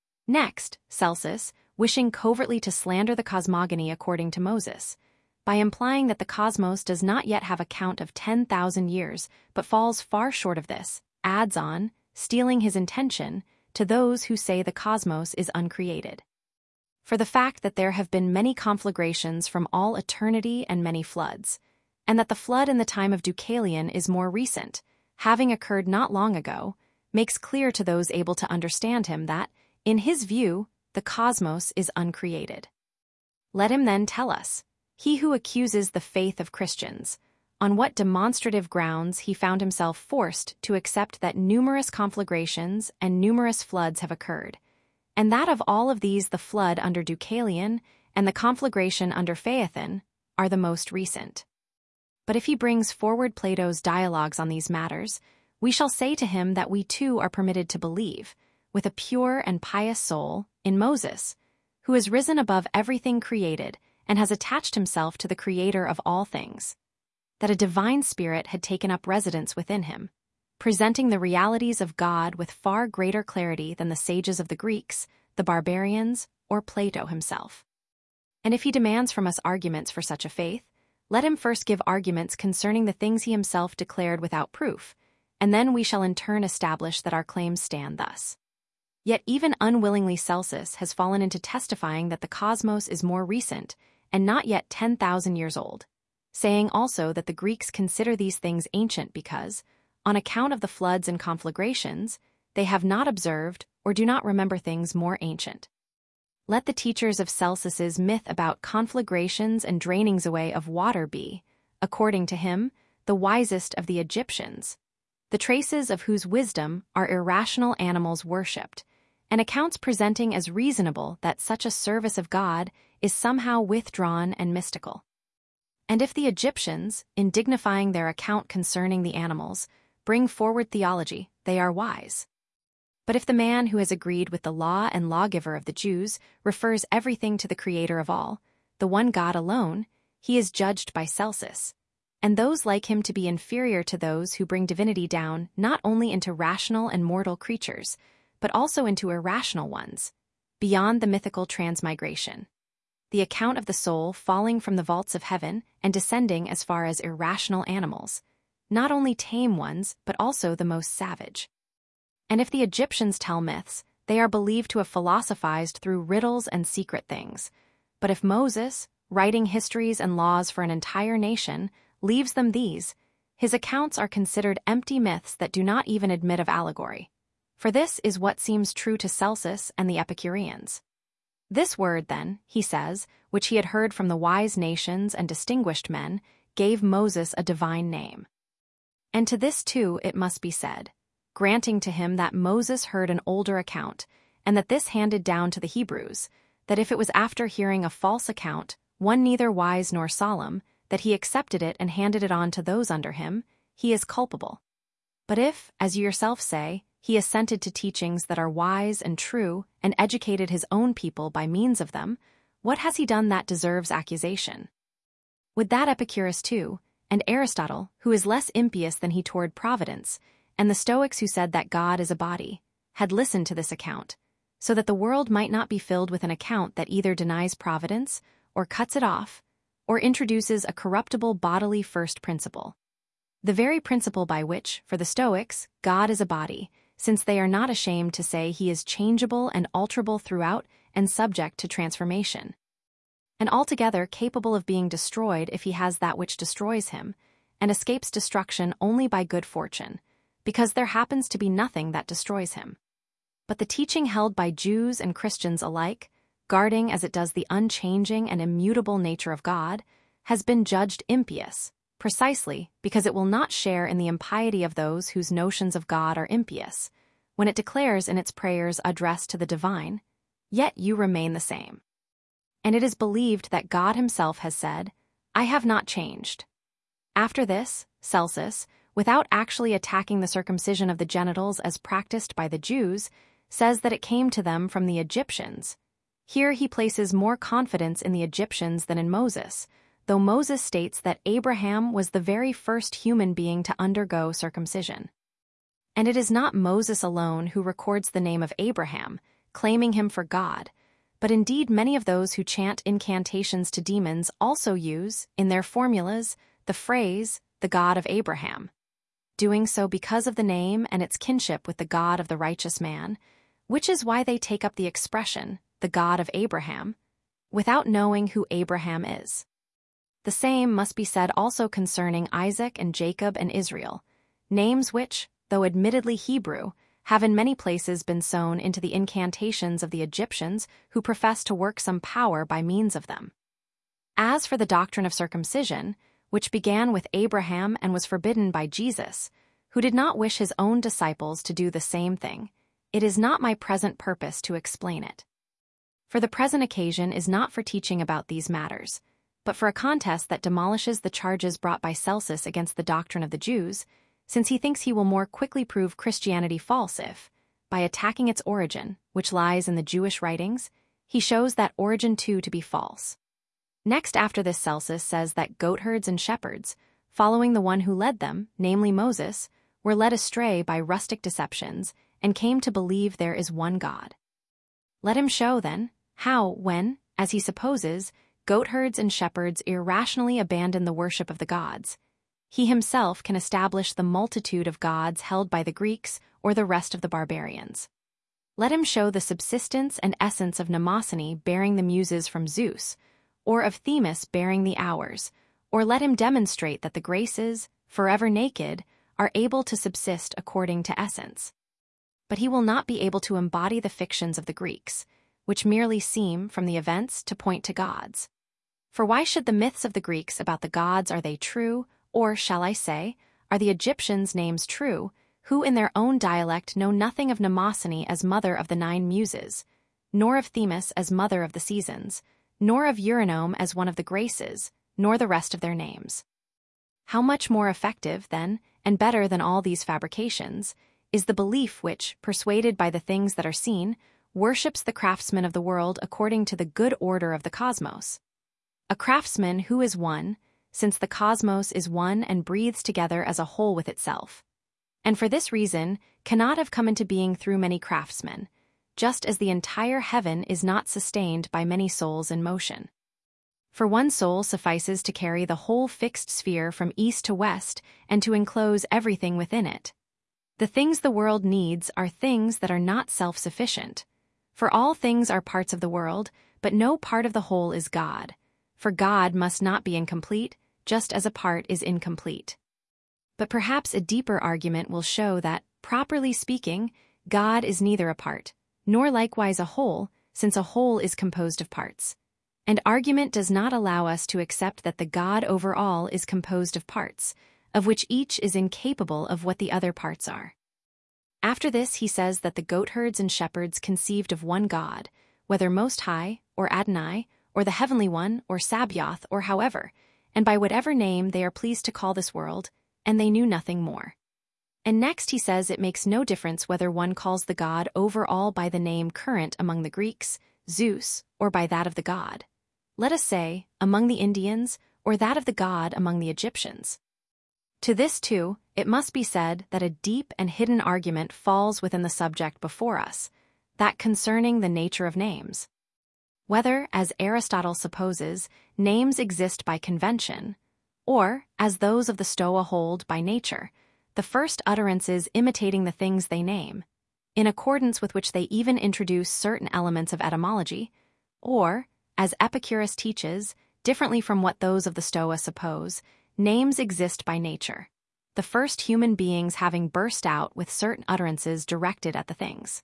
Next, Celsus, wishing covertly to slander the cosmogony according to Moses, by implying that the cosmos does not yet have a count of 10,000 years, but falls far short of this, adds on, stealing his intention, to those who say the cosmos is uncreated. For the fact that there have been many conflagrations from all eternity and many floods, and that the flood in the time of Deucalion is more recent, having occurred not long ago, makes clear to those able to understand him that, in his view, the cosmos is uncreated. Let him then tell us, he who accuses the faith of Christians, on what demonstrative grounds he found himself forced to accept that numerous conflagrations and numerous floods have occurred, and that of all of these the flood under Deucalion and the conflagration under Phaethon are the most recent. But if he brings forward Plato's dialogues on these matters, we shall say to him that we too are permitted to believe, with a pure and pious soul, in Moses, who has risen above everything created and has attached himself to the Creator of all things, that a divine spirit had taken up residence within him, presenting the realities of God with far greater clarity than the sages of the Greeks, the barbarians, or Plato himself. And if he demands from us arguments for such a faith, let him first give arguments concerning the things he himself declared without proof, and then we shall in turn establish that our claims stand thus. Yet even unwillingly Celsus has fallen into testifying that the cosmos is more recent and not yet 10,000 years old, saying also that the Greeks consider these things ancient because, on account of the floods and conflagrations, they have not observed or do not remember things more ancient. Let the teachers of Celsus's myth about conflagrations and drainings away of water be, according to him, the wisest of the Egyptians, the traces of whose wisdom are irrational animals worshipped, and accounts presenting as reasonable that such a service of God is somehow withdrawn and mystical. And if the Egyptians, in dignifying their account concerning the animals, bring forward theology, they are wise. But if the man who has agreed with the law and lawgiver of the Jews refers everything to the Creator of all, the one God alone, he is judged by Celsus, and those like him to be inferior to those who bring divinity down not only into rational and mortal creatures, but also into irrational ones, beyond the mythical transmigration. The account of the soul falling from the vaults of heaven and descending as far as irrational animals, not only tame ones, but also the most savage. And if the Egyptians tell myths, they are believed to have philosophized through riddles and secret things. But if Moses, writing histories and laws for an entire nation, leaves them these, his accounts are considered empty myths that do not even admit of allegory. For this is what seems true to Celsus and the Epicureans. This word, then, he says, which he had heard from the wise nations and distinguished men, gave Moses a divine name. And to this too it must be said, granting to him that Moses heard an older account, and that this handed down to the Hebrews, that if it was after hearing a false account, one neither wise nor solemn, that he accepted it and handed it on to those under him, he is culpable. But if, as you yourself say, he assented to teachings that are wise and true, and educated his own people by means of them, what has he done that deserves accusation? Would that Epicurus too, and Aristotle, who is less impious than he toward providence, and the Stoics who said that God is a body, had listened to this account, so that the world might not be filled with an account that either denies providence, or cuts it off, or introduces a corruptible bodily first principle. The very principle by which, for the Stoics, God is a body, since they are not ashamed to say he is changeable and alterable throughout and subject to transformation, and altogether capable of being destroyed if he has that which destroys him, and escapes destruction only by good fortune, because there happens to be nothing that destroys him. But the teaching held by Jews and Christians alike, guarding as it does the unchanging and immutable nature of God, has been judged impious, precisely because it will not share in the impiety of those whose notions of God are impious, when it declares in its prayers addressed to the divine, "Yet you remain the same." And it is believed that God himself has said, "I have not changed." After this, Celsus, without actually attacking the circumcision of the genitals as practiced by the Jews, says that it came to them from the Egyptians. Here he places more confidence in the Egyptians than in Moses, though Moses states that Abraham was the very first human being to undergo circumcision. And it is not Moses alone who records the name of Abraham, claiming him for God, but indeed many of those who chant incantations to demons also use, in their formulas, the phrase, "the God of Abraham," doing so because of the name and its kinship with the God of the righteous man, which is why they take up the expression, "the God of Abraham," without knowing who Abraham is. The same must be said also concerning Isaac and Jacob and Israel, names which, though admittedly Hebrew, have in many places been sewn into the incantations of the Egyptians who profess to work some power by means of them. As for the doctrine of circumcision, which began with Abraham and was forbidden by Jesus, who did not wish his own disciples to do the same thing, it is not my present purpose to explain it. For the present occasion is not for teaching about these matters, but for a contest that demolishes the charges brought by Celsus against the doctrine of the Jews, since he thinks he will more quickly prove Christianity false if, by attacking its origin, which lies in the Jewish writings, he shows that origin too to be false. Next after this Celsus says that goatherds and shepherds, following the one who led them, namely Moses, were led astray by rustic deceptions and came to believe there is one God. Let him show, then, how when, as he supposes, goatherds and shepherds irrationally abandon the worship of the gods, he himself can establish the multitude of gods held by the Greeks or the rest of the barbarians. Let him show the subsistence and essence of Mnemosyne bearing the muses from Zeus, or of Themis bearing the hours, or let him demonstrate that the Graces, forever naked, are able to subsist according to essence. But he will not be able to embody the fictions of the Greeks, which merely seem, from the events, to point to gods. For why should the myths of the Greeks about the gods, are they true, or, shall I say, are the Egyptians' names true, who in their own dialect know nothing of Mnemosyne as mother of the 9 muses, nor of Themis as mother of the seasons, nor of Eurynome as one of the Graces, nor the rest of their names? How much more effective, then, and better than all these fabrications, is the belief which, persuaded by the things that are seen, worships the craftsman of the world according to the good order of the cosmos. A craftsman who is one, since the cosmos is one and breathes together as a whole with itself, and for this reason cannot have come into being through many craftsmen, just as the entire heaven is not sustained by many souls in motion. For one soul suffices to carry the whole fixed sphere from east to west and to enclose everything within it. The things the world needs are things that are not self-sufficient. For all things are parts of the world, but no part of the whole is God. For God must not be incomplete, just as a part is incomplete. But perhaps a deeper argument will show that, properly speaking, God is neither a part, nor likewise a whole, since a whole is composed of parts. And argument does not allow us to accept that the God over all is composed of parts, of which each is incapable of what the other parts are. After this he says that the goatherds and shepherds conceived of one God, whether Most High, or Adonai, or the Heavenly One, or Sabaoth, or however, and by whatever name they are pleased to call this world, and they knew nothing more. And next he says it makes no difference whether one calls the God over all by the name current among the Greeks, Zeus, or by that of the god, let us say, among the Indians, or that of the god among the Egyptians. To this, too, it must be said that a deep and hidden argument falls within the subject before us, that concerning the nature of names. Whether, as Aristotle supposes, names exist by convention, or, as those of the Stoa hold, by nature, the first utterances imitating the things they name, in accordance with which they even introduce certain elements of etymology, or, as Epicurus teaches, differently from what those of the Stoa suppose, names exist by nature, the first human beings having burst out with certain utterances directed at the things.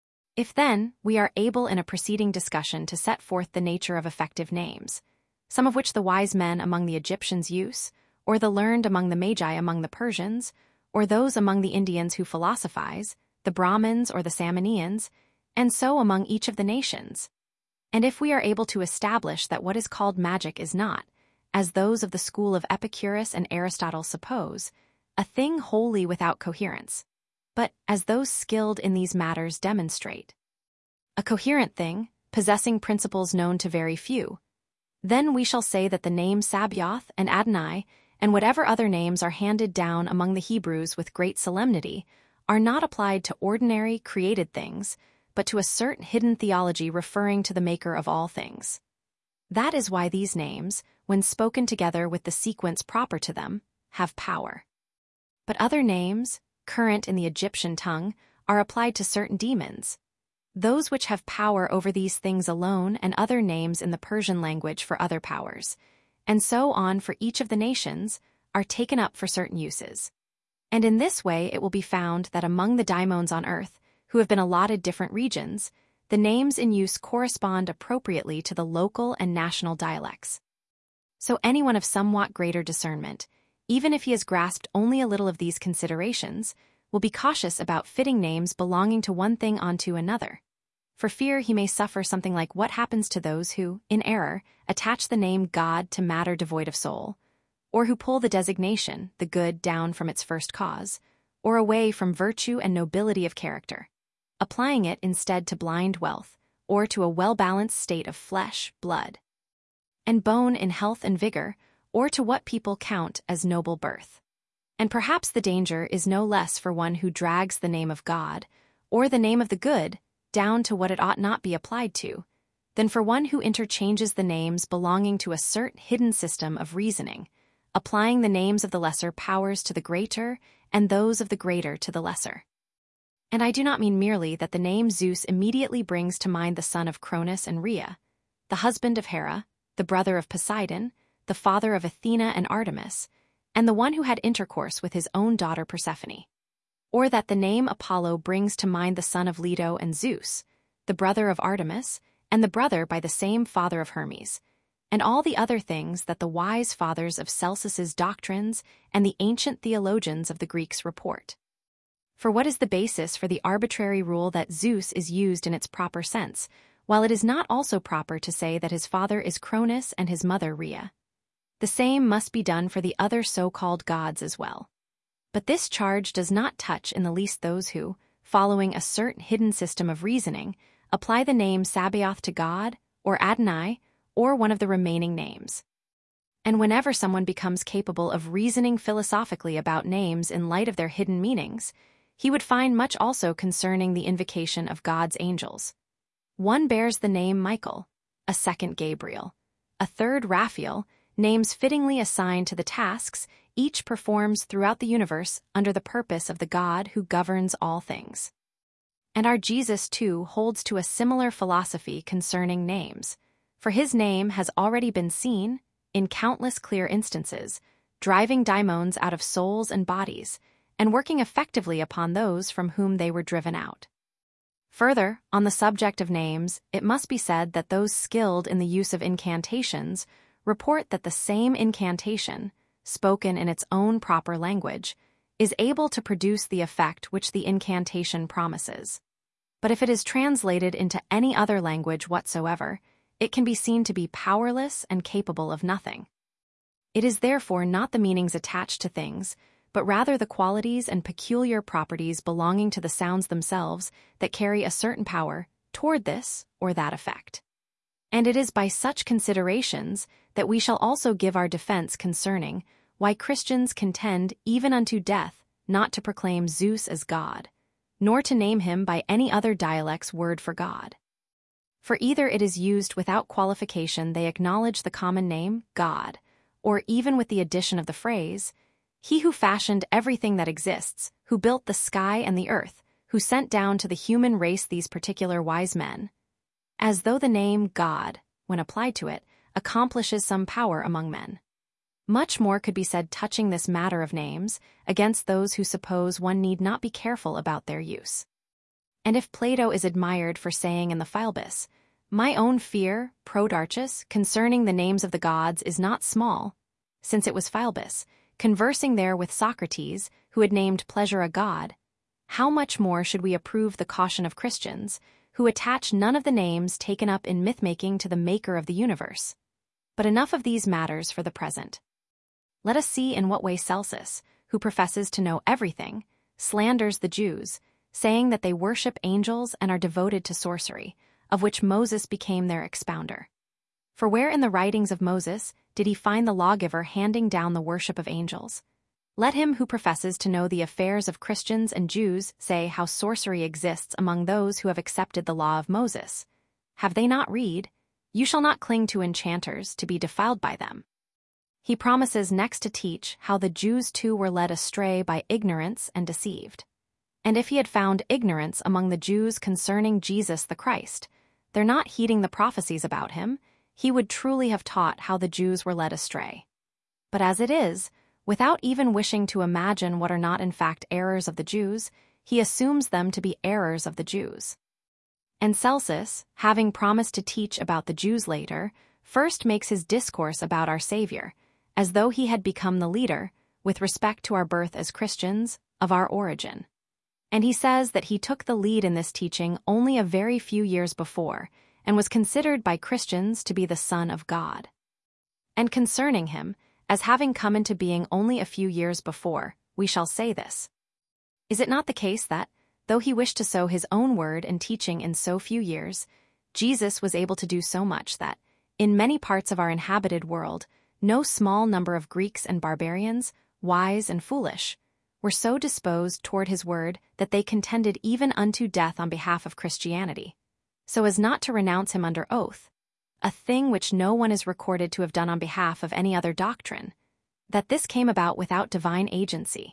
If then, we are able in a preceding discussion to set forth the nature of effective names, some of which the wise men among the Egyptians use, or the learned among the Magi among the Persians, or those among the Indians who philosophize, the Brahmins or the Samoanians, and so among each of the nations. And if we are able to establish that what is called magic is not, as those of the school of Epicurus and Aristotle suppose, a thing wholly without coherence, but, as those skilled in these matters demonstrate, a coherent thing, possessing principles known to very few, then we shall say that the name Sabaoth and Adonai, and whatever other names are handed down among the Hebrews with great solemnity, are not applied to ordinary, created things, but to a certain hidden theology referring to the Maker of all things. That is why these names, when spoken together with the sequence proper to them, have power. But other names, current in the Egyptian tongue, are applied to certain demons, those which have power over these things alone, and other names in the Persian language for other powers, and so on for each of the nations, are taken up for certain uses. And in this way it will be found that among the daimons on earth, who have been allotted different regions, the names in use correspond appropriately to the local and national dialects. So anyone of somewhat greater discernment, even if he has grasped only a little of these considerations, will be cautious about fitting names belonging to one thing onto another, for fear he may suffer something like what happens to those who, in error, attach the name God to matter devoid of soul, or who pull the designation, the good, down from its first cause, or away from virtue and nobility of character, applying it instead to blind wealth, or to a well-balanced state of flesh, blood, and bone in health and vigor, or to what people count as noble birth. And perhaps the danger is no less for one who drags the name of God, or the name of the good, down to what it ought not be applied to, than for one who interchanges the names belonging to a certain hidden system of reasoning, applying the names of the lesser powers to the greater, and those of the greater to the lesser. And I do not mean merely that the name Zeus immediately brings to mind the son of Cronus and Rhea, the husband of Hera, the brother of Poseidon, the father of Athena and Artemis, and the one who had intercourse with his own daughter Persephone, or that the name Apollo brings to mind the son of Leto and Zeus, the brother of Artemis, and the brother by the same father of Hermes, and all the other things that the wise fathers of Celsus's doctrines and the ancient theologians of the Greeks report. For what is the basis for the arbitrary rule that Zeus is used in its proper sense, while it is not also proper to say that his father is Cronus and his mother Rhea? The same must be done for the other so-called gods as well. But this charge does not touch in the least those who, following a certain hidden system of reasoning, apply the name Sabaoth to God, or Adonai, or one of the remaining names. And whenever someone becomes capable of reasoning philosophically about names in light of their hidden meanings, he would find much also concerning the invocation of God's angels. One bears the name Michael, a second Gabriel, a third Raphael, names fittingly assigned to the tasks, each performs throughout the universe under the purpose of the God who governs all things. And our Jesus, too, holds to a similar philosophy concerning names, for his name has already been seen, in countless clear instances, driving daimons out of souls and bodies, and working effectively upon those from whom they were driven out. Further, on the subject of names, it must be said that those skilled in the use of incantations report that the same incantation, spoken in its own proper language, is able to produce the effect which the incantation promises. But if it is translated into any other language whatsoever, it can be seen to be powerless and capable of nothing. It is therefore not the meanings attached to things, but rather the qualities and peculiar properties belonging to the sounds themselves that carry a certain power toward this or that effect. And it is by such considerations that we shall also give our defense concerning why Christians contend even unto death not to proclaim Zeus as God, nor to name him by any other dialect's word for God. For either it is used without qualification they acknowledge the common name, God, or even with the addition of the phrase, He who fashioned everything that exists, who built the sky and the earth, who sent down to the human race these particular wise men, as though the name God, when applied to it, accomplishes some power among men. Much more could be said touching this matter of names against those who suppose one need not be careful about their use. And if Plato is admired for saying in the Philebus, "My own fear, Prodarchus, concerning the names of the gods is not small," since it was Philebus, conversing there with Socrates, who had named pleasure a god, how much more should we approve the caution of Christians, who attach none of the names taken up in myth-making to the Maker of the universe? But enough of these matters for the present. Let us see in what way Celsus, who professes to know everything, slanders the Jews, saying that they worship angels and are devoted to sorcery, of which Moses became their expounder. For where in the writings of Moses did he find the lawgiver handing down the worship of angels? Let him who professes to know the affairs of Christians and Jews say how sorcery exists among those who have accepted the law of Moses. Have they not read, "You shall not cling to enchanters to be defiled by them"? He promises next to teach how the Jews too were led astray by ignorance and deceived. And if he had found ignorance among the Jews concerning Jesus the Christ, they're not heeding the prophecies about him, he would truly have taught how the Jews were led astray. But as it is, without even wishing to imagine what are not in fact errors of the Jews, he assumes them to be errors of the Jews. And Celsus, having promised to teach about the Jews later, first makes his discourse about our Savior, as though he had become the leader, with respect to our birth as Christians, of our origin. And he says that he took the lead in this teaching only a very few years before, and was considered by Christians to be the Son of God. And concerning him, as having come into being only a few years before, we shall say this. Is it not the case that, though he wished to sow his own word and teaching in so few years, Jesus was able to do so much that, in many parts of our inhabited world, no small number of Greeks and barbarians, wise and foolish, were so disposed toward his word that they contended even unto death on behalf of Christianity, so as not to renounce him under oath, a thing which no one is recorded to have done on behalf of any other doctrine, that this came about without divine agency.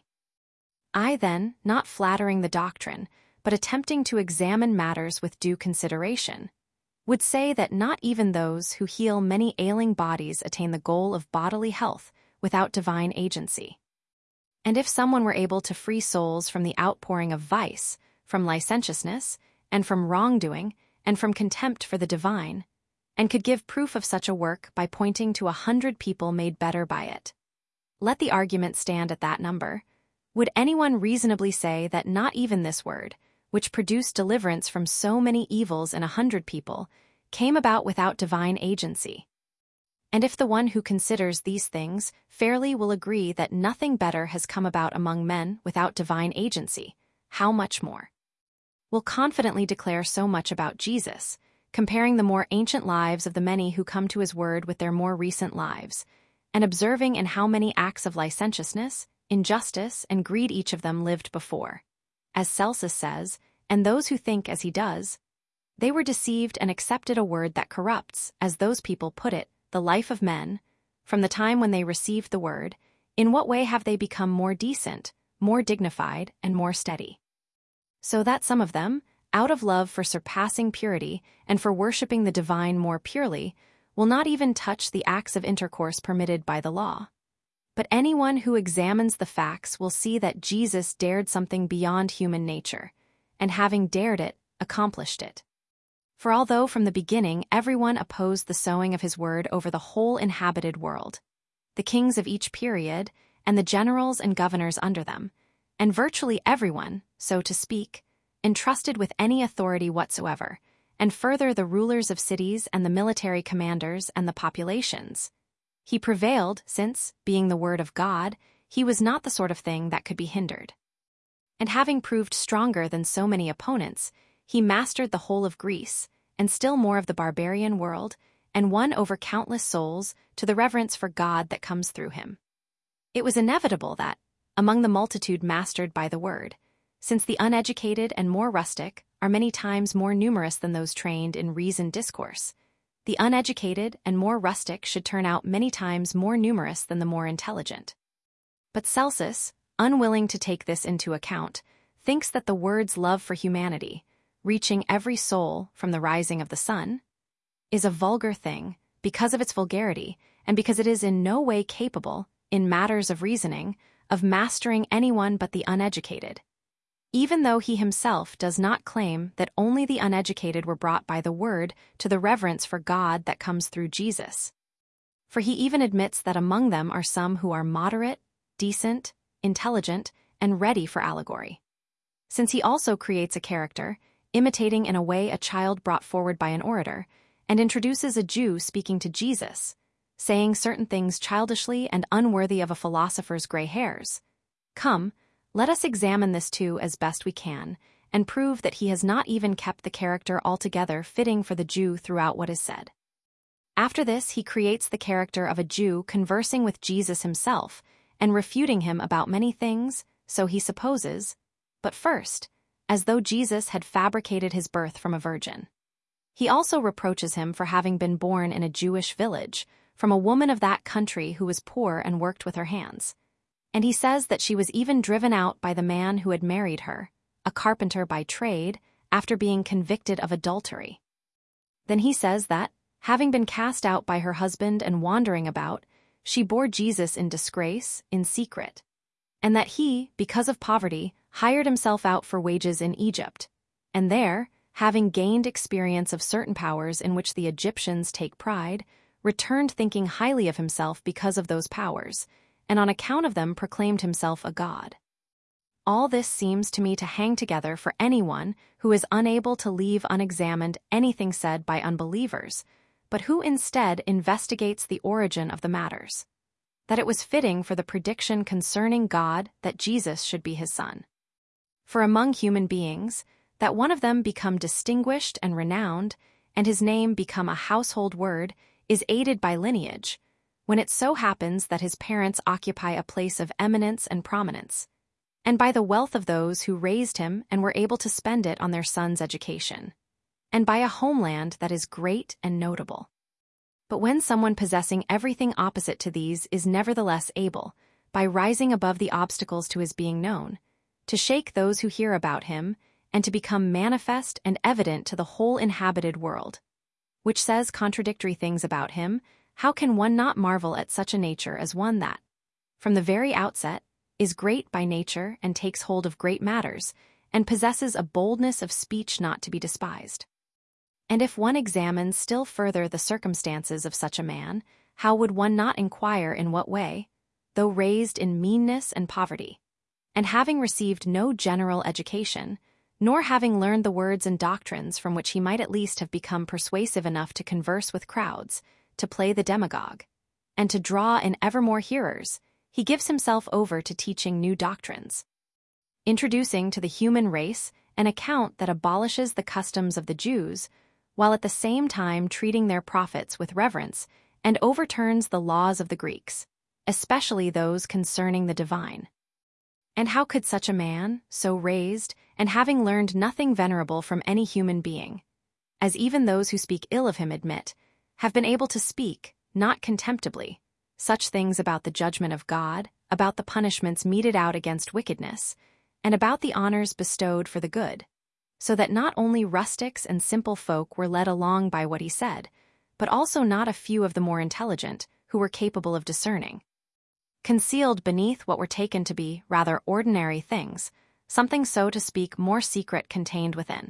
I then, not flattering the doctrine, but attempting to examine matters with due consideration, would say that not even those who heal many ailing bodies attain the goal of bodily health without divine agency. And if someone were able to free souls from the outpouring of vice, from licentiousness, and from wrongdoing, and from contempt for the divine, and could give proof of such a work by pointing to 100 people made better by it, let the argument stand at that number. Would anyone reasonably say that not even this word, which produced deliverance from so many evils in 100 people, came about without divine agency? And if the one who considers these things fairly will agree that nothing better has come about among men without divine agency, how much more? Will confidently declare so much about Jesus, comparing the more ancient lives of the many who come to his word with their more recent lives, and observing in how many acts of licentiousness, injustice, and greed each of them lived before. As Celsus says, and those who think as he does, they were deceived and accepted a word that corrupts, as those people put it, the life of men, from the time when they received the word, In what way have they become more decent, more dignified, and more steady? So that some of them, out of love for surpassing purity and for worshipping the divine more purely, will not even touch the acts of intercourse permitted by the law. But anyone who examines the facts will see that Jesus dared something beyond human nature, and having dared it, accomplished it. For although from the beginning everyone opposed the sowing of his word over the whole inhabited world, the kings of each period, and the generals and governors under them, and virtually everyone, so to speak, entrusted with any authority whatsoever, and further the rulers of cities and the military commanders and the populations, he prevailed since, being the word of God, he was not the sort of thing that could be hindered. And having proved stronger than so many opponents, he mastered the whole of Greece, and still more of the barbarian world, and won over countless souls to the reverence for God that comes through him. It was inevitable that, among the multitude mastered by the word, since the uneducated and more rustic are many times more numerous than those trained in reasoned discourse, the uneducated and more rustic should turn out many times more numerous than the more intelligent. But Celsus, unwilling to take this into account, thinks that the word's love for humanity, reaching every soul from the rising of the sun, is a vulgar thing because of its vulgarity and because it is in no way capable, in matters of reasoning, of mastering anyone but the uneducated, even though he himself does not claim that only the uneducated were brought by the word to the reverence for God that comes through Jesus. For he even admits that among them are some who are moderate, decent, intelligent, and ready for allegory. Since he also creates a character, imitating in a way a child brought forward by an orator, and introduces a Jew speaking to Jesus, saying certain things childishly and unworthy of a philosopher's gray hairs. Come, let us examine this too as best we can, and prove that he has not even kept the character altogether fitting for the Jew throughout what is said. After this, he creates the character of a Jew conversing with Jesus himself, and refuting him about many things, so he supposes, but first, as though Jesus had fabricated his birth from a virgin. He also reproaches him for having been born in a Jewish village, from a woman of that country who was poor and worked with her hands. And he says that she was even driven out by the man who had married her, a carpenter by trade, after being convicted of adultery. Then he says that, having been cast out by her husband and wandering about, she bore Jesus in disgrace, in secret, and that he, because of poverty, hired himself out for wages in Egypt, and there, having gained experience of certain powers in which the Egyptians take pride, returned thinking highly of himself because of those powers, and on account of them proclaimed himself a god. All this seems to me to hang together for anyone who is unable to leave unexamined anything said by unbelievers, but who instead investigates the origin of the matters, that it was fitting for the prediction concerning God that Jesus should be his son. For among human beings, that one of them become distinguished and renowned, and his name become a household word, is aided by lineage, when it so happens that his parents occupy a place of eminence and prominence, and by the wealth of those who raised him and were able to spend it on their son's education, and by a homeland that is great and notable. But when someone possessing everything opposite to these is nevertheless able, by rising above the obstacles to his being known, to shake those who hear about him, and to become manifest and evident to the whole inhabited world, which says contradictory things about him, how can one not marvel at such a nature as one that, from the very outset, is great by nature and takes hold of great matters, and possesses a boldness of speech not to be despised? And if one examines still further the circumstances of such a man, how would one not inquire in what way, though raised in meanness and poverty, and having received no general education, nor having learned the words and doctrines from which he might at least have become persuasive enough to converse with crowds, to play the demagogue, and to draw in ever more hearers, he gives himself over to teaching new doctrines, introducing to the human race an account that abolishes the customs of the Jews, while at the same time treating their prophets with reverence, and overturns the laws of the Greeks, especially those concerning the divine. And how could such a man, so raised, and having learned nothing venerable from any human being, as even those who speak ill of him admit, have been able to speak, not contemptibly, such things about the judgment of God, about the punishments meted out against wickedness, and about the honors bestowed for the good, so that not only rustics and simple folk were led along by what he said, but also not a few of the more intelligent, who were capable of discerning. Concealed beneath what were taken to be rather ordinary things, something so to speak more secret contained within.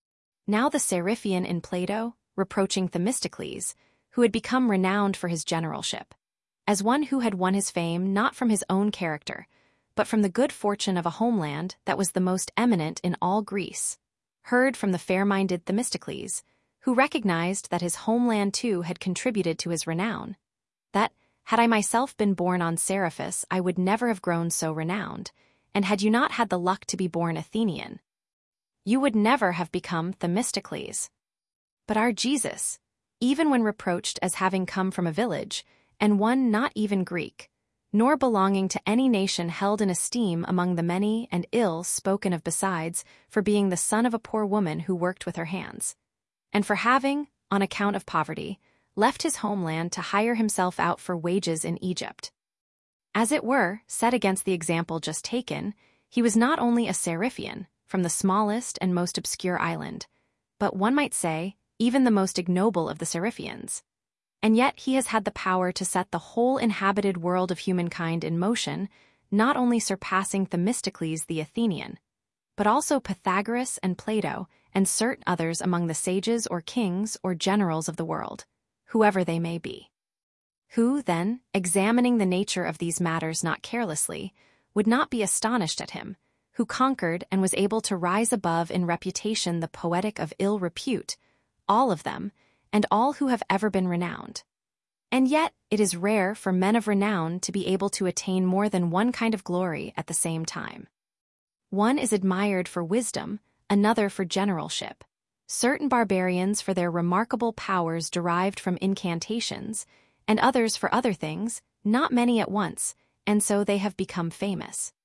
Now the Seriphian in Plato, reproaching Themistocles, who had become renowned for his generalship, as one who had won his fame not from his own character, but from the good fortune of a homeland that was the most eminent in all Greece, heard from the fair-minded Themistocles, who recognized that his homeland too had contributed to his renown, that, had I myself been born on Seriphus, I would never have grown so renowned, and had you not had the luck to be born Athenian, you would never have become Themistocles. But our Jesus, even when reproached as having come from a village, and one not even Greek, nor belonging to any nation held in esteem among the many and ill spoken of besides, for being the son of a poor woman who worked with her hands, and for having, on account of poverty, left his homeland to hire himself out for wages in Egypt. As it were, set against the example just taken, he was not only a Seriphian, from the smallest and most obscure island, but one might say, even the most ignoble of the Seriphians. And yet he has had the power to set the whole inhabited world of humankind in motion, not only surpassing Themistocles the Athenian, but also Pythagoras and Plato and certain others among the sages or kings or generals of the world, whoever they may be. Who, then, examining the nature of these matters not carelessly, would not be astonished at him, who conquered and was able to rise above in reputation the poetic of ill repute, all of them, and all who have ever been renowned. And yet it is rare for men of renown to be able to attain more than one kind of glory at the same time. One is admired for wisdom, another for generalship, certain barbarians for their remarkable powers derived from incantations, and others for other things, not many at once, and so they have become famous.